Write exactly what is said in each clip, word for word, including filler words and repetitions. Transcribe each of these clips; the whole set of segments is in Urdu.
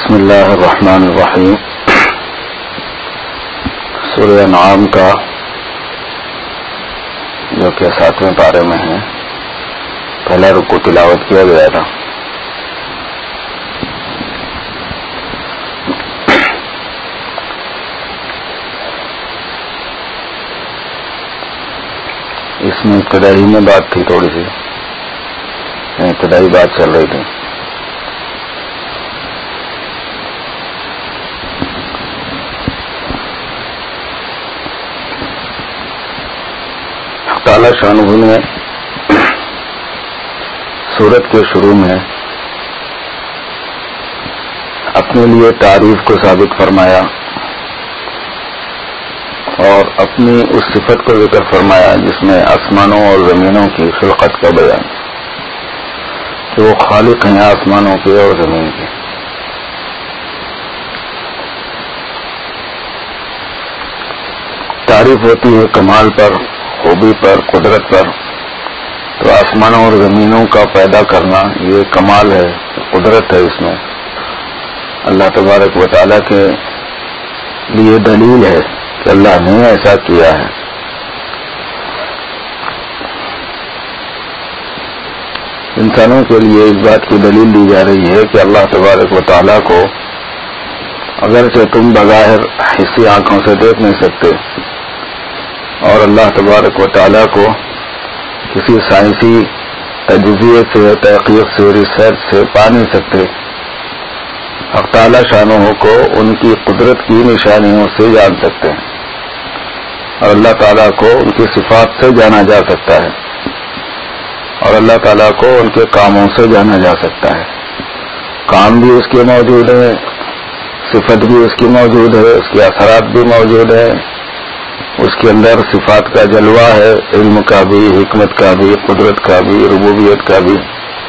بسم اللہ الرحمن الرحیم. سورہ انعام کا جو کہ ساتویں پارے میں ہے، پہلا رکوع تلاوت کیا گیا تھا. اس میں ابتدائی میں بات تھی، تھوڑی سی ابتدائی بات چل رہی تھی. تعالی شانہ نے سورت کے شروع میں اپنے لیے تعریف کو ثابت فرمایا اور اپنی اس صفت کو ذکر فرمایا جس میں آسمانوں اور زمینوں کی خلقت کا بیان، کہ وہ خالق ہیں آسمانوں کے اور زمین کے. تعریف ہوتی ہے کمال پر، خوبی پر، قدرت پر. تو آسمانوں اور زمینوں کا پیدا کرنا یہ کمال ہے، قدرت ہے. اس میں اللہ تبارک و تعالیٰ کے لیے دلیل ہے کہ اللہ نے ایسا کیا ہے. انسانوں کے لیے اس بات کی دلیل دی جا رہی ہے کہ اللہ تبارک و تعالیٰ کو اگرچہ تم بظاہر حسی آنکھوں سے دیکھ نہیں سکتے، اور اللہ تبارک و تعالیٰ کو کسی سائنسی تجزیے سے، تحقیق سے، ریسرچ سے پا نہیں سکتے. حق تعالیٰ شانہ کو ان کی قدرت کی نشانیوں سے جان سکتے ہیں، اور اللہ تعالیٰ کو ان کی صفات سے جانا جا سکتا ہے، اور اللہ تعالیٰ کو ان کے کاموں سے جانا جا سکتا ہے. کام بھی اس کے موجود ہیں، صفت بھی اس کی موجود ہے، اس کے اثرات بھی موجود ہیں، اس کے اندر صفات کا جلوہ ہے، علم کا بھی، حکمت کا بھی، قدرت کا بھی، ربوبیت کا بھی.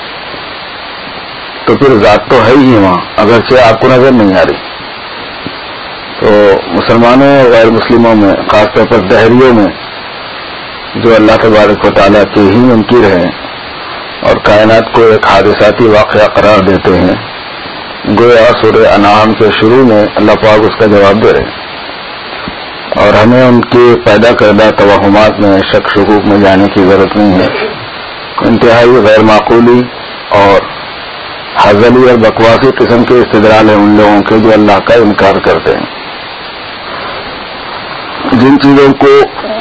تو پھر ذات تو ہے ہی وہاں، اگرچہ آپ کو نظر نہیں آ رہی. تو مسلمانوں اور غیر مسلموں میں، خاص طور پر دہریوں میں، جو اللہ تبارک و تعالیٰ کے ہی منکر ہیں اور کائنات کو ایک حادثاتی واقعہ قرار دیتے ہیں، گویا سورہ انعام کے شروع میں اللہ پاک اس کا جواب دے رہے ہیں، اور ہمیں ان کے پیدا کردہ توہمات میں، شک شکوک میں جانے کی ضرورت نہیں ہے. انتہائی غیر معقولی اور ہزلی اور بکواسی قسم کے استدلال ہیں ان لوگوں کے جو اللہ کا انکار کرتے ہیں. جن چیزوں کو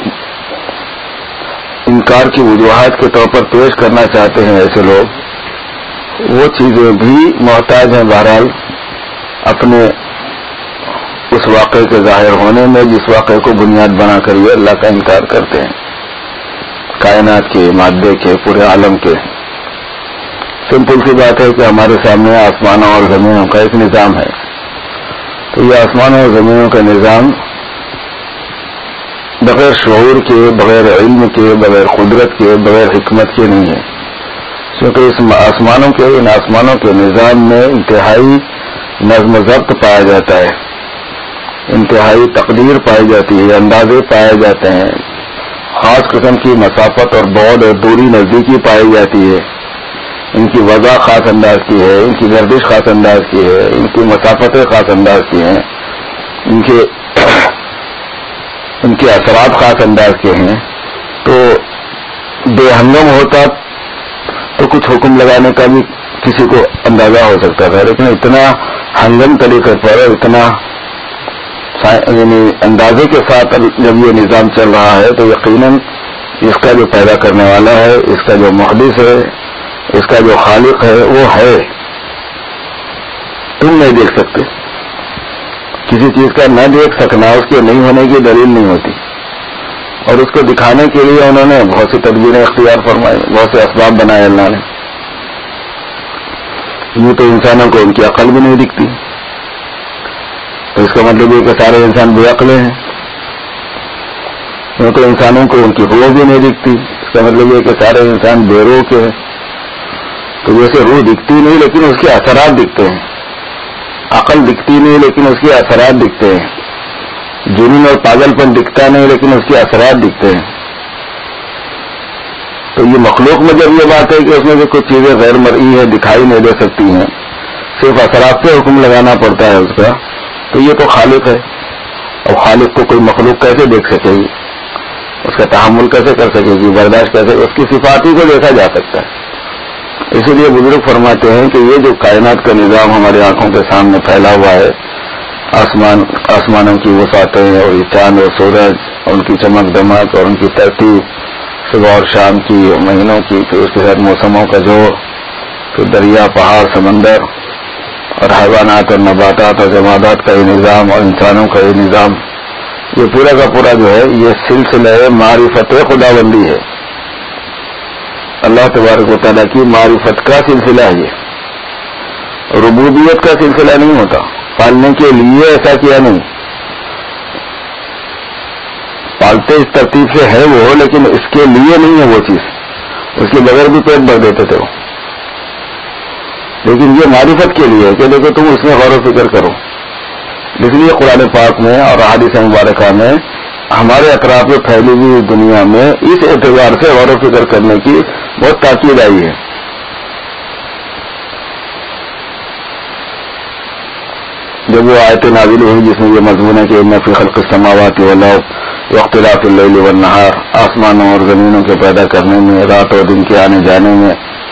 انکار کی وجوہات کے طور پر پیش کرنا چاہتے ہیں ایسے لوگ، وہ چیزیں بھی محتاج ہیں بہرحال اپنے اس واقعے کے ظاہر ہونے میں جس واقعے کو بنیاد بنا کر یہ اللہ کا انکار کرتے ہیں، کائنات کے، مادے کے، پورے عالم کے. سمپل سی بات ہے کہ ہمارے سامنے آسمانوں اور زمینوں کا ایک نظام ہے. تو یہ آسمانوں اور زمینوں کا نظام بغیر شعور کے، بغیر علم کے، بغیر قدرت کے، بغیر حکمت کے نہیں ہے، کیونکہ اس آسمانوں کے ان آسمانوں کے نظام میں انتہائی نظم و ضبط پایا جاتا ہے، انتہائی تقدیر پائی جاتی ہے، اندازے پائے جاتے ہیں، خاص قسم کی مسافت اور بعد اور دوری نزدیکی پائی جاتی ہے. ان کی وضع خاص انداز کی ہے، ان کی گردش خاص انداز کی ہے، ان کی مسافتیں خاص انداز کی ہیں، ان کے ان کے اثرات خاص انداز کے ہیں. تو بے ہنگم ہوتا تو کچھ حکم لگانے کا بھی کسی کو اندازہ ہو سکتا تھا، لیکن اتنا ہنگم طریقے پر، اتنا یعنی اندازے کے ساتھ جب یہ نظام چل رہا ہے تو یقیناً اس کا جو پیدا کرنے والا ہے، اس کا جو محدث ہے، اس کا جو خالق ہے وہ ہے. تم نہیں دیکھ سکتے. کسی چیز کا نہ دیکھ سکنا اس کے نہیں ہونے کی دلیل نہیں ہوتی، اور اس کو دکھانے کے لیے انہوں نے بہت سی تدبیریں اختیار فرمائی، بہت سے اسباب بنائے اللہ نے. یوں تو انسانوں کو ان کی عقل بھی نہیں دکھتی، تو اس کا مطلب یہ کہ سارے انسان بے عقلے ہیں. کیونکہ انسانوں کو ان کی روح بھی نہیں دکھتی، اس کا مطلب یہ کہ سارے انسان بے روح کے ہیں. تو جیسے روح دکھتی نہیں لیکن اس کے اثرات دکھتے ہیں، عقل دکھتی نہیں لیکن اس کے اثرات دکھتے ہیں، جنون اور پاگل پن دکھتا نہیں لیکن اس کے اثرات دکھتے ہیں. تو یہ مخلوق میں جب یہ بات ہے کہ اس میں سے کچھ چیزیں غیر مرئی ہیں، دکھائی نہیں دے سکتی ہیں، صرف اثرات پہ حکم لگانا پڑتا ہے اس کا، تو یہ تو خالق ہے، اور خالق کو کوئی مخلوق کیسے دیکھ سکے گی، اس کا تحمل کیسے کر سکے گی، برداشت کیسے، اس کی صفات ہی کو دیکھا جا سکتا ہے۔ اسی لیے بزرگ فرماتے ہیں کہ یہ جو کائنات کا نظام ہماری آنکھوں کے سامنے پھیلا ہوا ہے، آسمان آسمانوں کی وسعتیں اور یہ چاند اور سورج، ان کی چمک دمک اور ان کی ترتیب، صبح اور شام کی، مہینوں کی، پھر اس کے ساتھ موسموں کا جوڑ، پھر دریا، پہاڑ، سمندر، اور حیوانات اور نباتات اور جمادات کا یہ نظام، اور انسانوں کا یہ نظام، یہ پورا کا پورا جو ہے یہ سلسلہ معرفت خدا بندی ہے، اللہ تبارک و تعالیٰ کی معرفت کا سلسلہ ہے یہ، ربوبیت کا سلسلہ نہیں ہوتا۔ پالنے کے لیے ایسا کیا نہیں، پالتے اس ترتیب سے ہے وہ، لیکن اس کے لیے نہیں ہے وہ چیز، اس کے بغیر بھی پیٹ بھر دیتے تھے وہ، لیکن یہ معرفت کے لیے ہے کہ دیکھو تم اس میں غور و فکر کرو۔ اس لیے قرآن پاک میں اور احادیث مبارکہ میں ہمارے اطراف میں پھیلی ہوئی دنیا میں اس اعتبار سے غور و فکر کرنے کی بہت تاکید آئی ہے۔ جب وہ آیت نازل ہوئی جس میں یہ مضمون ہے کہ ان فی خلق السماوات والارض واختلاف اللیل والنہار، آسمانوں اور زمینوں کے پیدا کرنے میں، رات اور دن کے آنے جانے میں،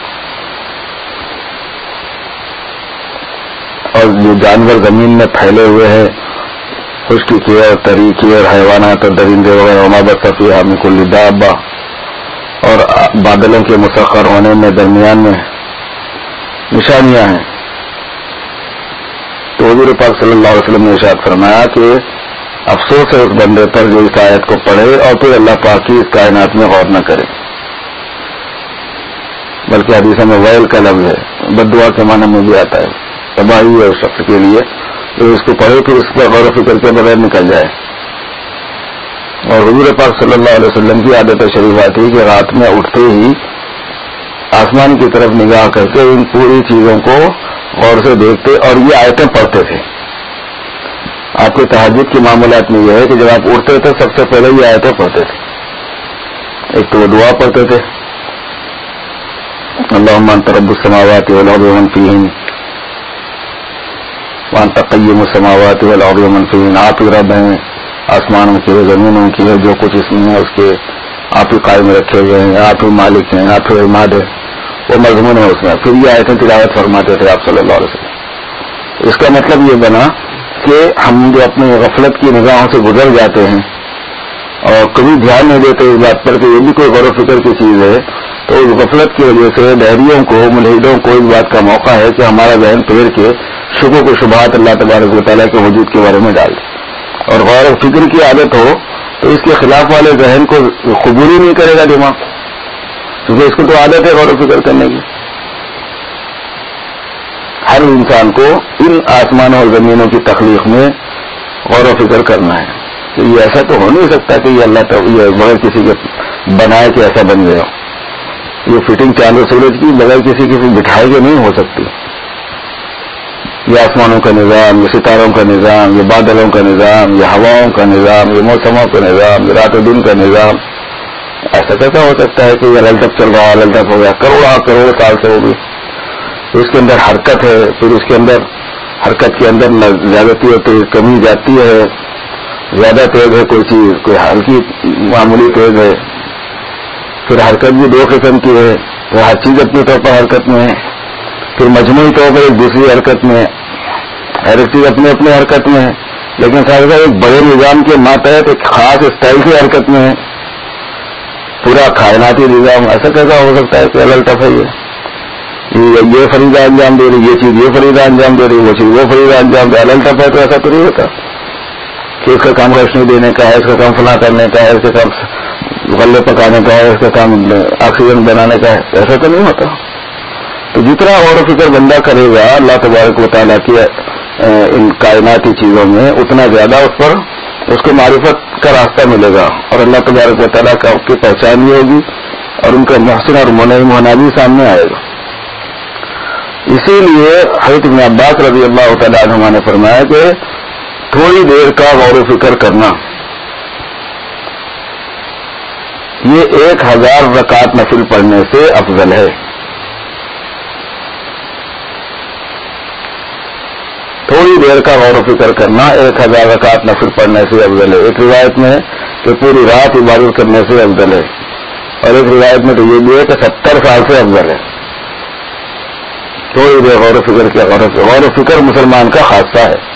اور جو جانور زمین میں پھیلے ہوئے ہیں، خشکی کے اور تری کے اور حیوانات اور درندے وغیرہ، وما بث فیہا من کل دابہ، اور بادلوں کے مسخر ہونے میں درمیان میں نشانیاں ہیں۔ تو حضور پاک صلی اللہ علیہ وسلم نے ارشاد فرمایا کہ افسوس ہے اس بندے پر جو اس آیت کو پڑھے اور پھر اللہ پاک کی اس کائنات میں غور نہ کرے، بلکہ حدیث میں ویل کا لفظ ہے، بد دعا کے معنی میں بھی آتا ہے، تباہی ہے اس شخص کے لیے جو اس کو پڑھے پھر اس پر غور و فکر کے بغیر نکل جائے۔ اور حضور پاک صلی اللہ علیہ وسلم کی عادت شریفہ تھی کہ رات میں اٹھتے ہی آسمان کی طرف نگاہ کر کے ان پوری چیزوں کو غور سے دیکھتے اور یہ آیتیں پڑھتے تھے۔ آپ کے تہجد کے معاملات میں یہ ہے کہ جب آپ اٹھتے تھے سب سے پہلے یہ آیتیں پڑھتے تھے، ایک تو وہ دعا پڑھتے تھے، اللہم انت رب السماوات والارض ومن فیہن وانت قیم السماوات والارض ومن فیہن، آپ ہی رب ہیں آسمانوں کے، زمینوں کے، جو کچھ اس میں ہے اس کے آپ ہی قائم رکھے ہوئے ہیں، آپ ہی مالک ہیں، آپ ہی عماد ہے، وہ مضمون ہے اس میں۔ پھر یہ آیتیں تلاوت فرماتے تھے آپ صلی اللہ علیہ وسلم۔ اس کا مطلب یہ بنا کہ ہم جو اپنی غفلت کی نگاہوں سے گزر جاتے ہیں اور کبھی دھیان نہیں دیتے اس بات پر کہ یہ بھی کوئی غور و فکر کی چیز ہے، تو اس غفلت کی وجہ سے دہریوں کو، ملحدوں کو اس بات کا موقع ہے کہ ہمارا ذہن پھیر کے شبہ و شبہات اللہ تبارک و تعالیٰ کے وجود کے بارے میں ڈال دے، اور غور و فکر کی عادت ہو تو اس کے خلاف والے ذہن کو قبول ہی نہیں کرے گا دماغ، کیونکہ اس کو تو عادت ہے غور و فکر کرنے کی۔ ہر انسان کو ان آسمانوں اور زمینوں کی تخلیق میں غور و فکر کرنا ہے کہ یہ ایسا تو ہو نہیں سکتا کہ یہ اللہ تو یہ بغیر کسی کے بنائے کہ ایسا بن گیا، یہ فٹنگ چاند و سورج کی بغیر کسی کی بٹھائے کے نہیں ہو سکتی، یہ آسمانوں کا نظام، یہ ستاروں کا نظام، یہ بادلوں کا نظام، یہ ہواؤں کا نظام، یہ موسموں کا نظام، یہ رات و دن کا نظام، ایسا کیسا ہو سکتا ہے کہ یہ الٹپ چل رہا ہے، الٹپ ہو گیا، کروڑا کروڑ سال سے ہوگی، اس کے اندر حرکت ہے، پھر اس کے اندر حرکت کے اندر زیادتی ہوتی ہے، کمی جاتی ہے، زیادہ تیز ہے کوئی چیز، کوئی ہلکی معمولی تیز ہے، پھر حرکت بھی دو قسم کی ہے، پھر ہر چیز اپنے طور پر حرکت میں ہے، پھر مجموعی طور پر ایک دوسری حرکت میں ہے، ہر ایک چیز اپنے اپنے حرکت میں ہے، لیکن ساتھ ساتھ ایک بڑے نظام کے ماتحت ایک خاص اسٹائل کی حرکت میں ہے، پورا کائناتی نظام۔ ایسا کیسا ہو سکتا ہے کہ الٹپ ہے، یہ یہ فریضہ انجام دے رہی، یہ چیز یہ فریضہ انجام دے رہی، وہ چیز وہ فریضہ انجام دے، الٹپ ہے تو ایسا تو نہیں ہوتا کہ اس کا کام روشنی دینے کا ہے، اس کا کام فلاں کرنے کا ہے، اس کا کام غلے پکانے کا ہے، اس کا کام آکسیجن بنانے کا ہے، ایسا تو نہیں ہوتا۔ تو جتنا غور و فکر بندہ کرے گا اللہ تبارک و تعالیٰ کی ان کائناتی چیزوں میں، اتنا زیادہ اس پر اس کو معرفت کا راستہ ملے گا، اور اللہ تبارک و تعالیٰ کا کی پہچان بھی ہوگی، اور ان کا محسن اور منعم ہونا بھی سامنے آئے گا۔ اسی لیے حضرت ابن عباس رضی اللہ تعالیٰ عنہما نے فرمایا کہ تھوڑی دیر کا غور و فکر کرنا یہ ایک ہزار رکعت نفل پڑھنے سے افضل ہے۔ تھوڑی دیر کا غور و فکر کرنا ایک ہزار رکعت نفل پڑھنے سے افضل ہے. ایک روایت میں ہے کہ پوری رات عبادت کرنے سے افضل ہے, اور ایک روایت میں تو یہ بھی ہے کہ ستر سال سے افضل ہے. تھوڑی دیر غور و فکر کیا, غور و فکر, غور و فکر مسلمان کا خاصہ ہے.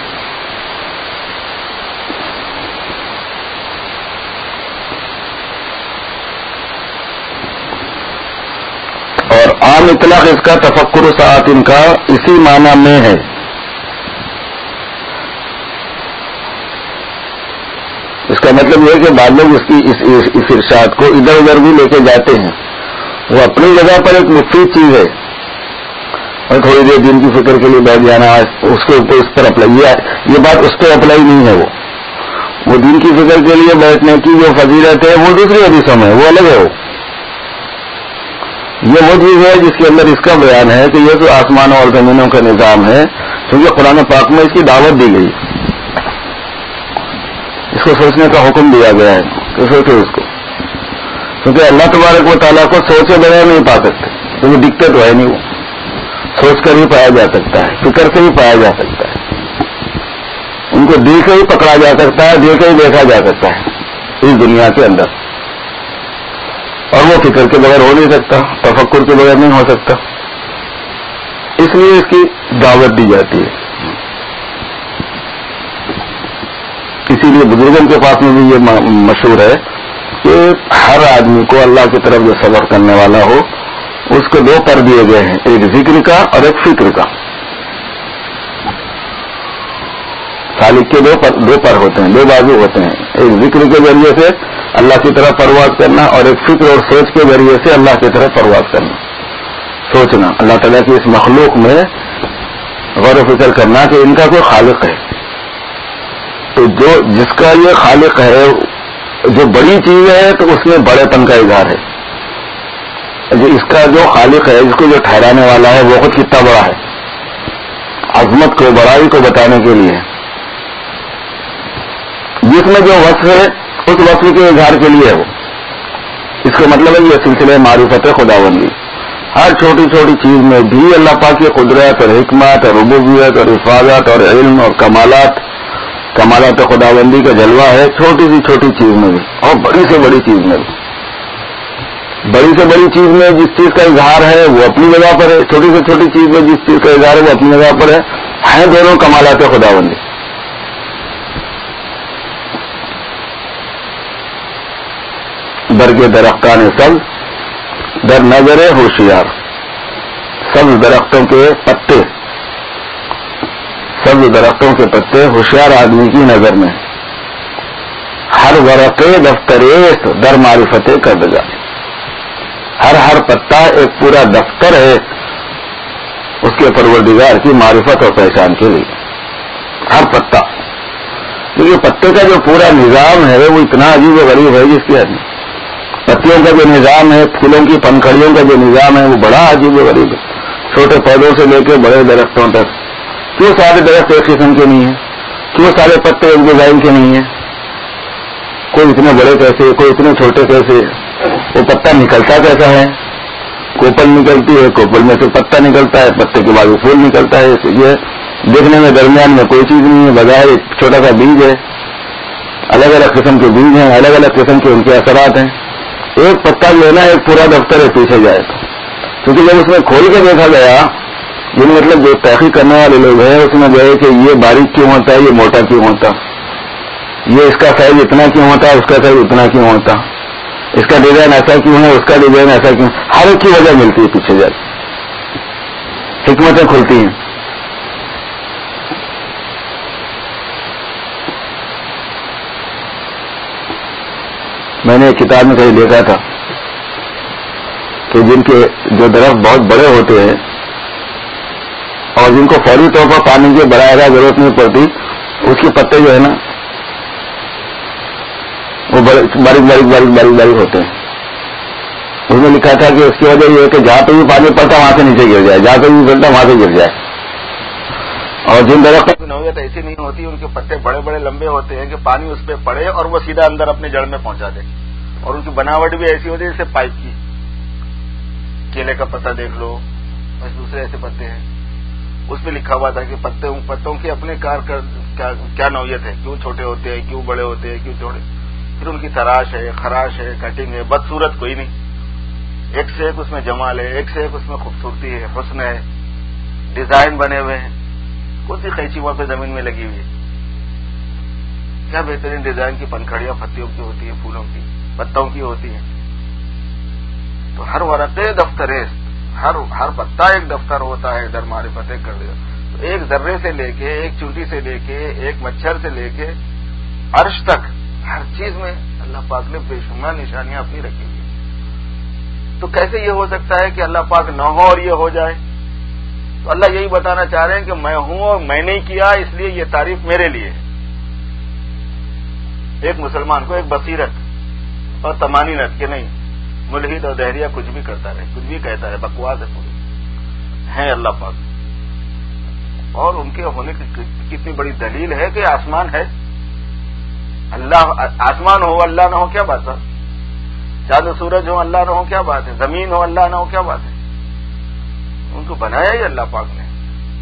اور عام اطلاق اس کا تفکر و ساعت ان کا اسی معنی میں ہے. اس کا مطلب یہ ہے کہ بعض لوگ اس کی اس, اس, اس ارشاد کو ادھر ادھر بھی لے کے جاتے ہیں. وہ اپنی جگہ پر ایک مفید چیز ہے, اور تھوڑی دیر دین کی فکر کے لیے بیٹھ جانا اس کے اوپر اس پر اپلائی, یہ بات اس پہ اپلائی نہیں ہے. وہ وہ دین کی فکر کے لیے بیٹھنے کی جو فضیلت ہے وہ دوسری حدیثوں میں وہ الگ ہے. وہ یہ وہ چیز ہے جس کے اندر اس کا بیان ہے کہ یہ تو آسمانوں اور زمینوں کا نظام ہے, کیونکہ قرآن پاک میں اس کی دعوت دی گئی, اس کو سوچنے کا حکم دیا گیا ہے کہ سوچو اس کو, کیونکہ اللہ تبارک و تعالیٰ کو سوچے بغیر نہیں پا سکتے, کیونکہ دکھتے تو ہے نہیں. وہ سوچ کر ہی پایا جا سکتا ہے, فکر سے ہی پایا جا سکتا ہے, ان کو دل سے ہی پکڑا جا سکتا ہے, دل سے ہی دیکھا جا سکتا ہے اس دنیا کے اندر. اور وہ فکر کے بغیر ہو نہیں سکتا, تفکر کے بغیر نہیں ہو سکتا, اس لیے اس کی دعوت دی جاتی ہے. اسی لیے بزرگوں کے پاس میں بھی یہ مشہور ہے کہ ہر آدمی کو اللہ کی طرف جو صبر کرنے والا ہو اس کو دو پر دیے گئے ہیں, ایک ذکر کا اور ایک فکر کا. سالک کے دو پر دو پر ہوتے ہیں, دو بازو ہوتے ہیں. ایک ذکر کے ذریعے سے اللہ کی طرف پرواز کرنا, اور ایک فکر اور سوچ کے ذریعے سے اللہ کی طرف پرواز کرنا, سوچنا اللہ تعالیٰ کی اس مخلوق میں غور و فکر کرنا کہ ان کا کوئی خالق ہے. تو جو جس کا یہ خالق ہے, جو بڑی چیز ہے تو اس میں بڑے پن کا اظہار ہے. جو اس کا جو خالق ہے, جس کو جو ٹھہرانے والا ہے, وہ خود کتنا بڑا ہے, عظمت کو بڑائی کو بتانے کے لیے. جس میں جو وصف ہے اس وصف کے اظہار کے لیے وہ, اس کا مطلب ہے یہ سلسلہ معرفت خداوندی. ہر چھوٹی چھوٹی چیز میں بھی اللہ پاک کی قدرت اور حکمت اور ربوبیت اور حفاظت اور علم اور کمالات کمالات خداوندی کا جلوہ ہے, چھوٹی سی چھوٹی چیز میں بھی اور بڑی سے بڑی چیز میں بھی. بڑی سے بڑی چیز میں جس چیز کا اظہار ہے وہ اپنی جگہ پر ہے, چھوٹی سے چھوٹی چیز میں جس چیز کا اظہار ہے وہ اپنی جگہ پر ہے. ہیں دونوں کمالات خداوندی. برگ درختان سبز در نظر ہوشیار, سبز درختوں کے پتے سبز درختوں کے پتے ہوشیار آدمی کی نظر میں. ہر ورقے دفتریست در معرفت کردگار, ہر ہر پتا ایک پورا دفتر ہے اس کے پروردگار کی معرفت اور پہچان کے لیے. ہر پتا, کیونکہ پتے کا جو پورا نظام ہے وہ اتنا عجیب و غریب ہے جس کی حد نہیں. پتیوں کا جو نظام ہے, پھولوں کی پنکھڑیوں کا جو نظام ہے وہ بڑا عجیب و غریب ہے, چھوٹے پودوں سے لے کے بڑے درختوں تک. کیوں سارے درخت ایک قسم کے نہیں ہیں, کیوں سارے پتے ایک ڈیزائن کے نہیں ہیں, کوئی اتنے بڑے کیسے, کوئی اتنے چھوٹے کیسے, وہ پتا نکلتا کیسا ہے, کوپل نکلتی ہے, کوپل میں سے پتا نکلتا ہے, پتے کے بعد پھول نکلتا ہے. یہ دیکھنے میں درمیان میں کوئی چیز نہیں ہے, بغیر ایک چھوٹا سا بیج ہے. الگ الگ قسم کے بیج ہیں, الگ الگ قسم کے ان کے اثرات ہیں. ایک پتا جو ہے نا ایک پورا دفتر ہے پیچھے جائے تو, کیونکہ جب اس میں کھول کے دیکھا گیا, یہ مطلب جو تحقیق کرنے والے لوگ ہیں اس میں گئے کہ یہ باریک کیوں ہوتا ہے, یہ موٹا کیوں ہوتا, یہ اس کا سائز اتنا کیوں ہوتا, اس کا سائز اتنا کیوں ہوتا, اس کا ڈیزائن ایسا کیوں ہے, اس کا ڈیزائن ایسا کیوں. ہر ایک کی وجہ ملتی ہے پیچھے جا کے, حکمتیں کھلتی ہیں. میں نے ایک کتاب میں کہیں دیکھا تھا کہ جن کے جو درخت بہت بڑے ہوتے ہیں اور جن کو فوری طور پر پانی کی براہ راست ضرورت نہیں پڑتی, اس کے پتے جو ہے نا وہ باریک باریک باریک باریک باریک ہوتے ہیں. اس میں لکھا تھا کہ اس کی وجہ یہ ہے کہ جہاں پہ بھی پانی پڑتا وہاں سے نیچے گر جائے, جہاں پہ بھی پڑتا وہاں سے گر جائے. اور جن درختوں کی نوعیت ایسی نہیں ہوتی, ان کے پتے بڑے بڑے لمبے ہوتے ہیں کہ پانی اس پہ پڑے اور وہ سیدھا اندر اپنے جڑ میں پہنچا دے. اور ان کی بناوٹ بھی ایسی ہوتی ہے جیسے پائپ کی. کیلے کا پتا دیکھ لو, بس دوسرے ایسے پتے ہیں اس پہ لکھا ہوا تھا کہ پتوں پتوں کے اپنے کار کر کیا, کیا نوعیت ہے، کیوں چھوٹے ہوتے ہیں، کیوں بڑے ہوتے ہیں، کیوں چھوٹے. پھر ان کی تراش ہے، خراش ہے، کٹنگ ہے، بدصورت کوئی نہیں. ایک سے ایک اس میں جمال ہے، ایک سے ایک اس میں خوبصورتی ہے، حسن ہے، ڈیزائن بنے ہوئے ہیں. کون سی قینچی وہاں پہ زمین میں لگی ہوئی ہے؟ کیا بہترین ڈیزائن کی پنکھڑیاں پتیوں کی ہوتی ہیں، پھولوں کی، پتوں کی ہوتی ہیں. تو ہر ورقے دفتریست، ہر ہر پتا ایک دفتر ہوتا ہے در معرفت کر دیا. تو ایک ذرے سے لے کے، ایک چونٹی سے لے کے، ایک مچھر سے لے کے عرش تک ہر چیز میں اللہ پاک نے بے شمار نشانیاں اپنی رکھی ہوئی. تو کیسے یہ ہو سکتا ہے کہ اللہ پاک نہ ہو اور یہ ہو جائے؟ تو اللہ یہی بتانا چاہ رہے ہیں کہ میں ہوں اور میں نے کیا، اس لیے یہ تعریف میرے لیے ہے. ایک مسلمان کو ایک بصیرت اور طمانینت کہ نہیں، ملحد اور دہریہ کچھ بھی کرتا رہے، کچھ بھی کہتا ہے، بکواس ہے پوری، ہیں اللہ پاک. اور ان کے ہونے کی کتنی بڑی دلیل ہے کہ آسمان ہے. اللہ آسمان ہو اللہ نہ ہو کیا بات ہے؟ چاند و سورج ہو اللہ نہ ہو کیا بات ہے؟ زمین ہو اللہ نہ ہو کیا بات ہے؟ ان کو بنایا ہی اللہ پاک نے.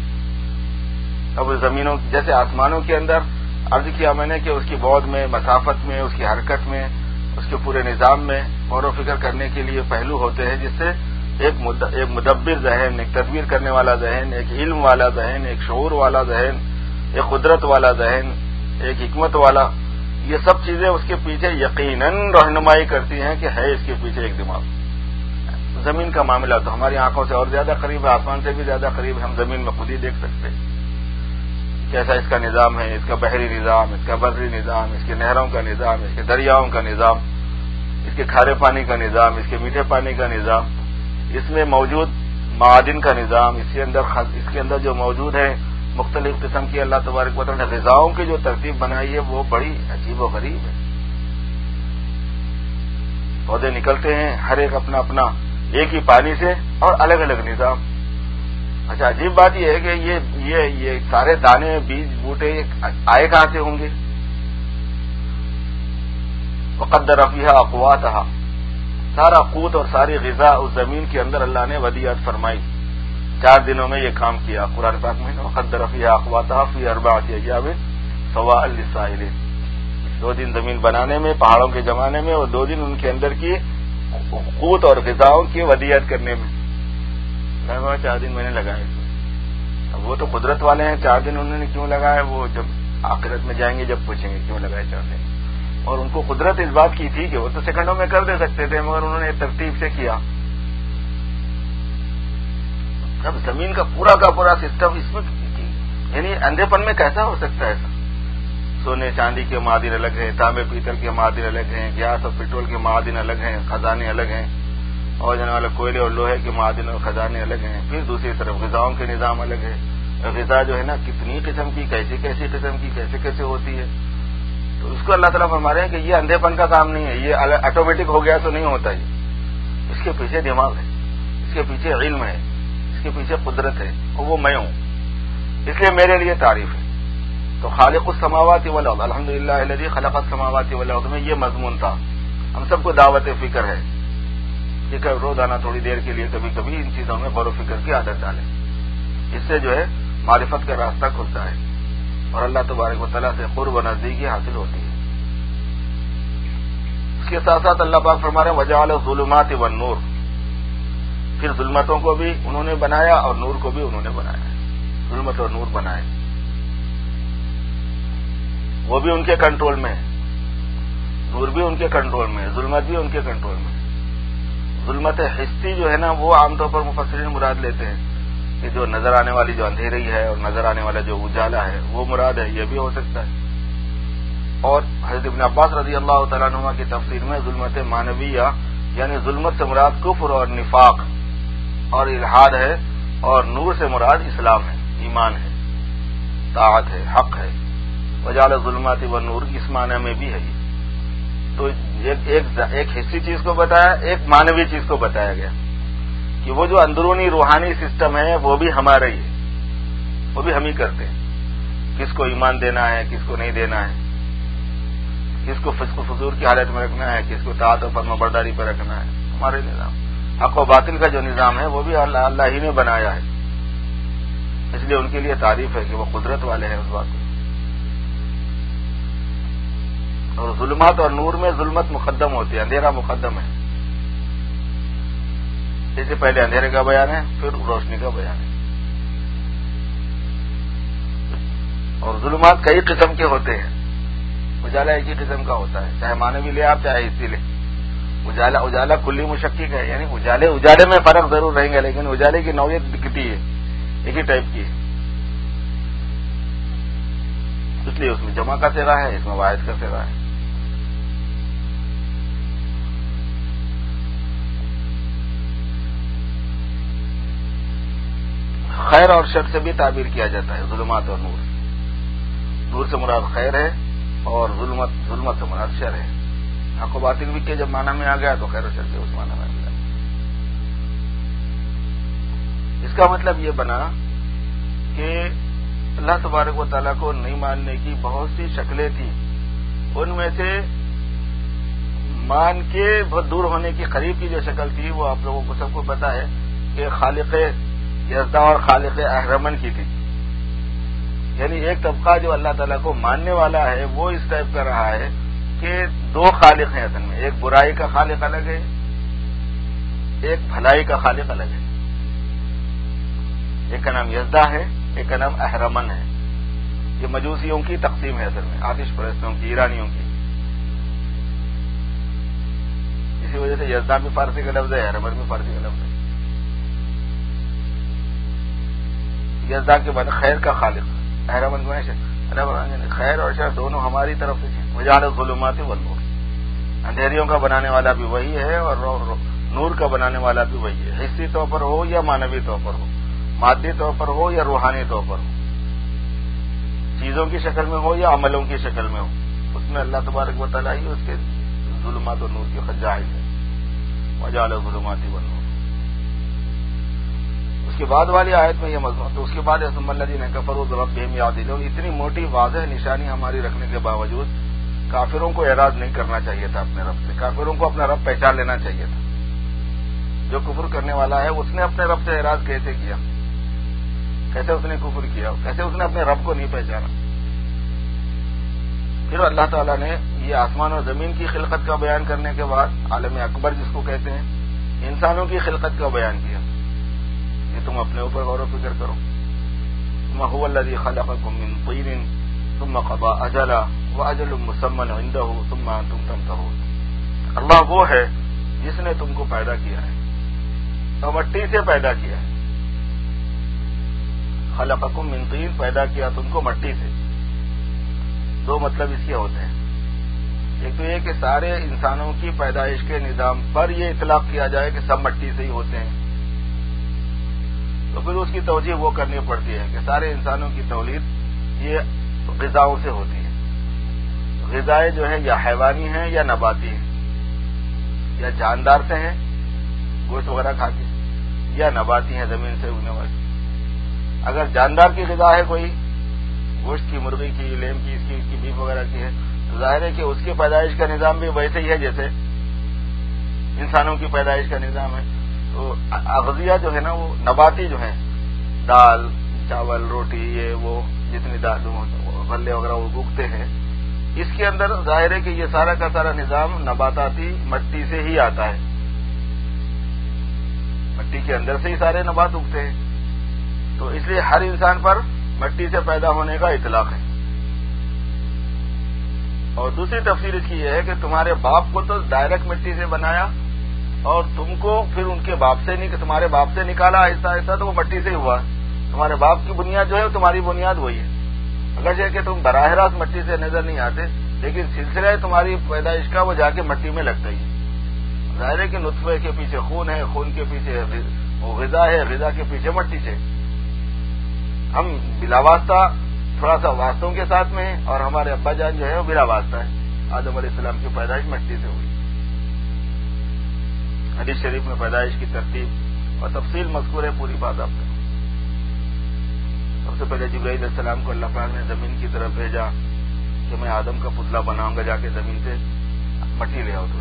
اب زمینوں جیسے آسمانوں کے اندر عرض کیا میں نے کہ اس کی بعد میں، مسافت میں، اس کی حرکت میں، اس کے پورے نظام میں غور و فکر کرنے کے لیے پہلو ہوتے ہیں، جس سے ایک مدبر ذہن، ایک تدبیر کرنے والا ذہن، ایک علم والا ذہن، ایک شعور والا ذہن، ایک قدرت والا ذہن، ایک حکمت والا، یہ سب چیزیں اس کے پیچھے یقیناً رہنمائی کرتی ہیں کہ ہے اس کے پیچھے ایک دماغ. زمین کا معاملہ تو ہماری آنکھوں سے اور زیادہ قریب ہے، آسمان سے بھی زیادہ قریب ہے. ہم زمین میں خود ہی دیکھ سکتے ہیں کیسا اس کا نظام ہے، اس کا بحری نظام، اس کا بری نظام، اس کے نہروں کا نظام، اس کے دریاؤں کا نظام، اس کے کھارے پانی کا نظام، اس کے میٹھے پانی کا نظام، اس میں موجود معادن کا نظام، اس کے اندر اس کے اندر جو موجود ہے مختلف قسم کی اللہ تبارک و تعالیٰ نے غذاؤں کی جو ترتیب بنائی ہے وہ بڑی عجیب و غریب ہے. پودے نکلتے ہیں ہر ایک اپنا اپنا ایک ہی پانی سے اور الگ الگ نظام. اچھا عجیب بات یہ ہے کہ یہ یہ یہ سارے دانے، بیج، بوٹے آئے کہاں سے ہوں گے؟ وقدر فیہا اقواتہا، سارا قوت اور ساری غذا اس زمین کے اندر اللہ نے ودیعت فرمائی. چار دنوں میں یہ کام کیا. قرآن پاک میں وقدر فیہا اقواتہا فی اربعۃ ایام سواء للسائلین. دو دن زمین بنانے میں، پہاڑوں کے جمانے میں، اور دو دن ان کے اندر کی قوت اور غذاؤں کی ودیعت کرنے میں. چار دن میں نے لگائے. اب وہ تو قدرت والے ہیں، چار دن انہوں نے کیوں لگائے وہ جب آخرت میں جائیں گے جب پوچھیں گے کیوں لگائے چار دن. اور ان کو قدرت اس بات کی تھی کہ وہ تو سیکنڈوں میں کر دے سکتے تھے، مگر انہوں نے ترتیب سے کیا. اب زمین کا پورا کا پورا سسٹم اس میں یعنی اندھے پن میں کیسا ہو سکتا ہے ایسا؟ سونے چاندی کے معادن الگ ہیں، تانبے پیتل کے معادن الگ ہیں، گیس اور پیٹرول کے معادن الگ ہیں، خزانے الگ ہیں، اور جانے والے کوئلے اور لوہے کے معادن اور خزانے الگ ہیں. پھر دوسری طرف غذاؤں کے نظام الگ ہے. غذا جو ہے نا کتنی قسم کی، کیسی کیسی قسم کی، کیسے کیسے ہوتی ہے. تو اس کو اللہ تعالیٰ فرما رہے ہیں کہ یہ اندھے پن کا کام نہیں ہے، یہ آٹومیٹک ہو گیا تو نہیں ہوتا. یہ اس کے پیچھے دماغ ہے، اس کے پیچھے علم ہے، اس کے پیچھے قدرت ہے، اور وہ میں ہوں. اس لیے میرے لیے تعریف ہے. تو خالق السماوات والارض، الحمدللہ الذی خلق السماوات والارض میں یہ مضمون تھا. ہم سب کو دعوت فکر ہے کہ روزانہ تھوڑی دیر کے لیے کبھی کبھی ان چیزوں میں غور و فکر کی عادت ڈالیں. اس سے جو ہے معرفت کا راستہ کھلتا ہے اور اللہ تبارک و تعالیٰ سے قرب و نزدیکی حاصل ہوتی ہے. اس کے ساتھ ساتھ اللہ پاک فرما رہے ہیں وجعل الظلمات والنور، پھر ظلمتوں کو بھی انہوں نے بنایا اور نور کو بھی انہوں نے بنایا. ظلمت اور نور بنائے، وہ بھی ان کے کنٹرول میں ہے، نور بھی ان کے کنٹرول میں ہے، ظلمت بھی ان کے کنٹرول میں ہے. ظلمت حسی جو ہے نا وہ عام طور پر مفسرین مراد لیتے ہیں کہ جو نظر آنے والی جو اندھیری ہے اور نظر آنے والا جو اجالا ہے وہ مراد ہے. یہ بھی ہو سکتا ہے. اور حضرت ابن عباس رضی اللہ تعالیٰ عنہ کی تفسیر میں ظلمت معنویہ یعنی ظلمت سے مراد کفر اور نفاق اور الحاد ہے، اور نور سے مراد اسلام ہے، ایمان ہے، طاعت ہے، حق ہے. وجعل الظلمات والنور اس معنی میں بھی ہے. تو ایک ایک حصی چیز کو بتایا، ایک معنوی چیز کو بتایا گیا کہ وہ جو اندرونی روحانی سسٹم ہے وہ بھی ہمارا ہی ہے، وہ بھی ہم ہی کرتے ہیں. کس کو ایمان دینا ہے، کس کو نہیں دینا ہے، کس کو فسق و فجور کی حالت میں رکھنا ہے، کس کو طاعت و فرما برداری پر رکھنا ہے، ہمارے نظام. حق و باطل کا جو نظام ہے وہ بھی اللہ اللہ ہی نے بنایا ہے. اس لیے ان کے لیے تعریف ہے کہ وہ قدرت والے ہیں اس بات کو. اور ظلمات اور نور میں ظلمت مقدم ہوتی ہے، اندھیرا مقدم ہے. اس سے پہلے اندھیرے کا بیان ہے، پھر روشنی کا بیان ہے. اور ظلمات کئی قسم کے ہوتے ہیں، اجالا ایک ہی قسم کا ہوتا ہے، چاہے معنوی لے آپ چاہے حصی لے. اجالا اجالا کلی مشکک ہے، یعنی اجالے اجالے میں فرق ضرور رہیں گے، لیکن اجالے کی نوعیت دکھتی ہے، ایک ہی ٹائپ کی ہے. اس لیے اس میں جمع کا صیغہ ہے، اس میں واحد کا صیغہ ہے. خیر اور شر سے بھی تعبیر کیا جاتا ہے، ظلمات اور نور. نور سے مراد خیر ہے اور ظلمت ظلمت سے مراد شر ہے. حق و باطل بھی کے جب معنی میں آ گیا تو خیر و شر کے اس معنی میں آ گیا. اس کا مطلب یہ بنا کہ اللہ تبارک و تعالیٰ کو نہیں ماننے کی بہت سی شکلیں تھیں. ان میں سے مان کے بہت دور ہونے کی قریب کی جو شکل تھی وہ آپ لوگوں کو سب کو پتا ہے کہ خالق یزدا اور خالق اہرمن کی تھی. یعنی ایک طبقہ جو اللہ تعالیٰ کو ماننے والا ہے وہ اس ٹائپ کا رہا ہے کہ دو خالق ہیں اصل میں، ایک برائی کا خالق الگ ہے، ایک بھلائی کا خالق الگ ہے. ایک کا نام یزدا ہے، ایک کا نام اہرمن ہے. یہ مجوسیوں کی تقسیم ہے اصل میں، آتش پرستوں کی، ایرانیوں کی. اسی وجہ سے یزدا بھی فارسی کا لفظ ہے، اہرمن بھی فارسی کا لفظ ہے. یزدا کے بعد خیر کا خالق، اہرمن کو خیر اور شر دونوں ہماری طرف سے. وجعل الظلمات والنور، اندھیریوں کا بنانے والا بھی وہی ہے اور نور کا بنانے والا بھی وہی ہے. حصی طور پر ہو یا معنوی طور پر ہو، مادی طور پر ہو یا روحانی طور پر ہو، چیزوں کی شکل میں ہو یا عملوں کی شکل میں ہو، اس میں اللہ تبارک و تعالیٰ ہی اس کے ظلمات و نور کی خجائل ہے. وجعل الظلمات والنور. اس کے بعد والی آیت میں یہ مضمون، تو اس کے بعد ثم الذین کفروا بربہم یعدلون. اتنی موٹی واضح نشانی ہماری رکھنے کے باوجود کافروں کو اعراض نہیں کرنا چاہیے تھا اپنے رب سے. کافروں کو اپنا رب پہچان لینا چاہیے تھا. جو کفر کرنے والا ہے اس نے اپنے رب سے اعراض کیسے کیا، کیسے اس نے کفر کیا، کیسے اس نے اپنے رب کو نہیں پہچانا. پھر اللہ تعالیٰ نے یہ آسمان اور زمین کی خلقت کا بیان کرنے کے بعد عالم اکبر جس کو کہتے ہیں، انسانوں کی خلقت کا بیان کیا کہ تم اپنے اوپر غور و فکر کرو. ثم هو الذي خلقكم من طين ثم قضى اجلا واجل مسمى عنده ثم انتم تمترون. اللہ وہ ہے جس نے تم کو پیدا کیا ہے اور مٹی سے پیدا کیا ہے. خلقکم من طین، پیدا کیا تم کو مٹی سے. دو مطلب اس کے ہوتے ہیں. ایک تو یہ کہ سارے انسانوں کی پیدائش کے نظام پر یہ اطلاق کیا جائے کہ سب مٹی سے ہی ہوتے ہیں، تو پھر اس کی توجیہ وہ کرنی پڑتی ہے کہ سارے انسانوں کی تولید یہ غذاؤں سے ہوتی ہے. غذائیں جو ہیں یا حیوانی ہیں یا نباتی ہیں، یا جاندار سے ہیں گوشت وغیرہ کھا کے، یا نباتی ہیں زمین سے اگنے والی. اگر جاندار کی غذا ہے کوئی، گوشت کی، مرغی کی، لیم کی، اس کی, کی بیف وغیرہ کی ہے، تو ظاہر ہے کہ اس کی پیدائش کا نظام بھی ویسے ہی ہے جیسے انسانوں کی پیدائش کا نظام ہے. تو اغذیہ جو ہے نا وہ نباتی جو ہیں، دال، چاول، روٹی، یہ وہ جتنی دال غلے وغیرہ وہ اگتے ہیں، اس کے اندر ظاہر ہے کہ یہ سارا کا سارا نظام نباتاتی مٹی سے ہی آتا ہے. مٹی کے اندر سے ہی سارے نبات اگتے ہیں. تو اس لیے ہر انسان پر مٹی سے پیدا ہونے کا اطلاق ہے. اور دوسری تفسیر اس کی یہ ہے کہ تمہارے باپ کو تو ڈائریکٹ مٹی سے بنایا اور تم کو پھر ان کے باپ سے نہیں، تمہارے باپ سے نکالا آہستہ آہستہ، تو وہ مٹی سے ہی ہوا. تمہارے باپ کی بنیاد جو ہے تمہاری بنیاد وہی ہے. اگرچہ کہ تم براہ راست مٹی سے نظر نہیں آتے، لیکن سلسلہ تمہاری پیدائش کا وہ جا کے مٹی میں لگتا ہی. ظاہر ہے کہ نطفے کے پیچھے خون ہے، خون کے پیچھے وہ غذا ہے، غذا کے پیچھے مٹی سے. ہم بلا واسطہ تھوڑا سا واسطوں کے ساتھ میں ہیں، اور ہمارے ابا جان جو ہے وہ بلا واسطہ ہے. آدم علیہ السلام کی پیدائش مٹی سے ہوئی. حدیث شریف میں پیدائش کی ترتیب اور تفصیل مذکور ہے، پوری بات آپ کو. سب سے پہلے جبرائیل علیہ السلام کو اللہ پاک نے زمین کی طرف بھیجا کہ میں آدم کا پتلا بناؤں گا، جا کے زمین سے مٹی لے آؤ تھوڑی.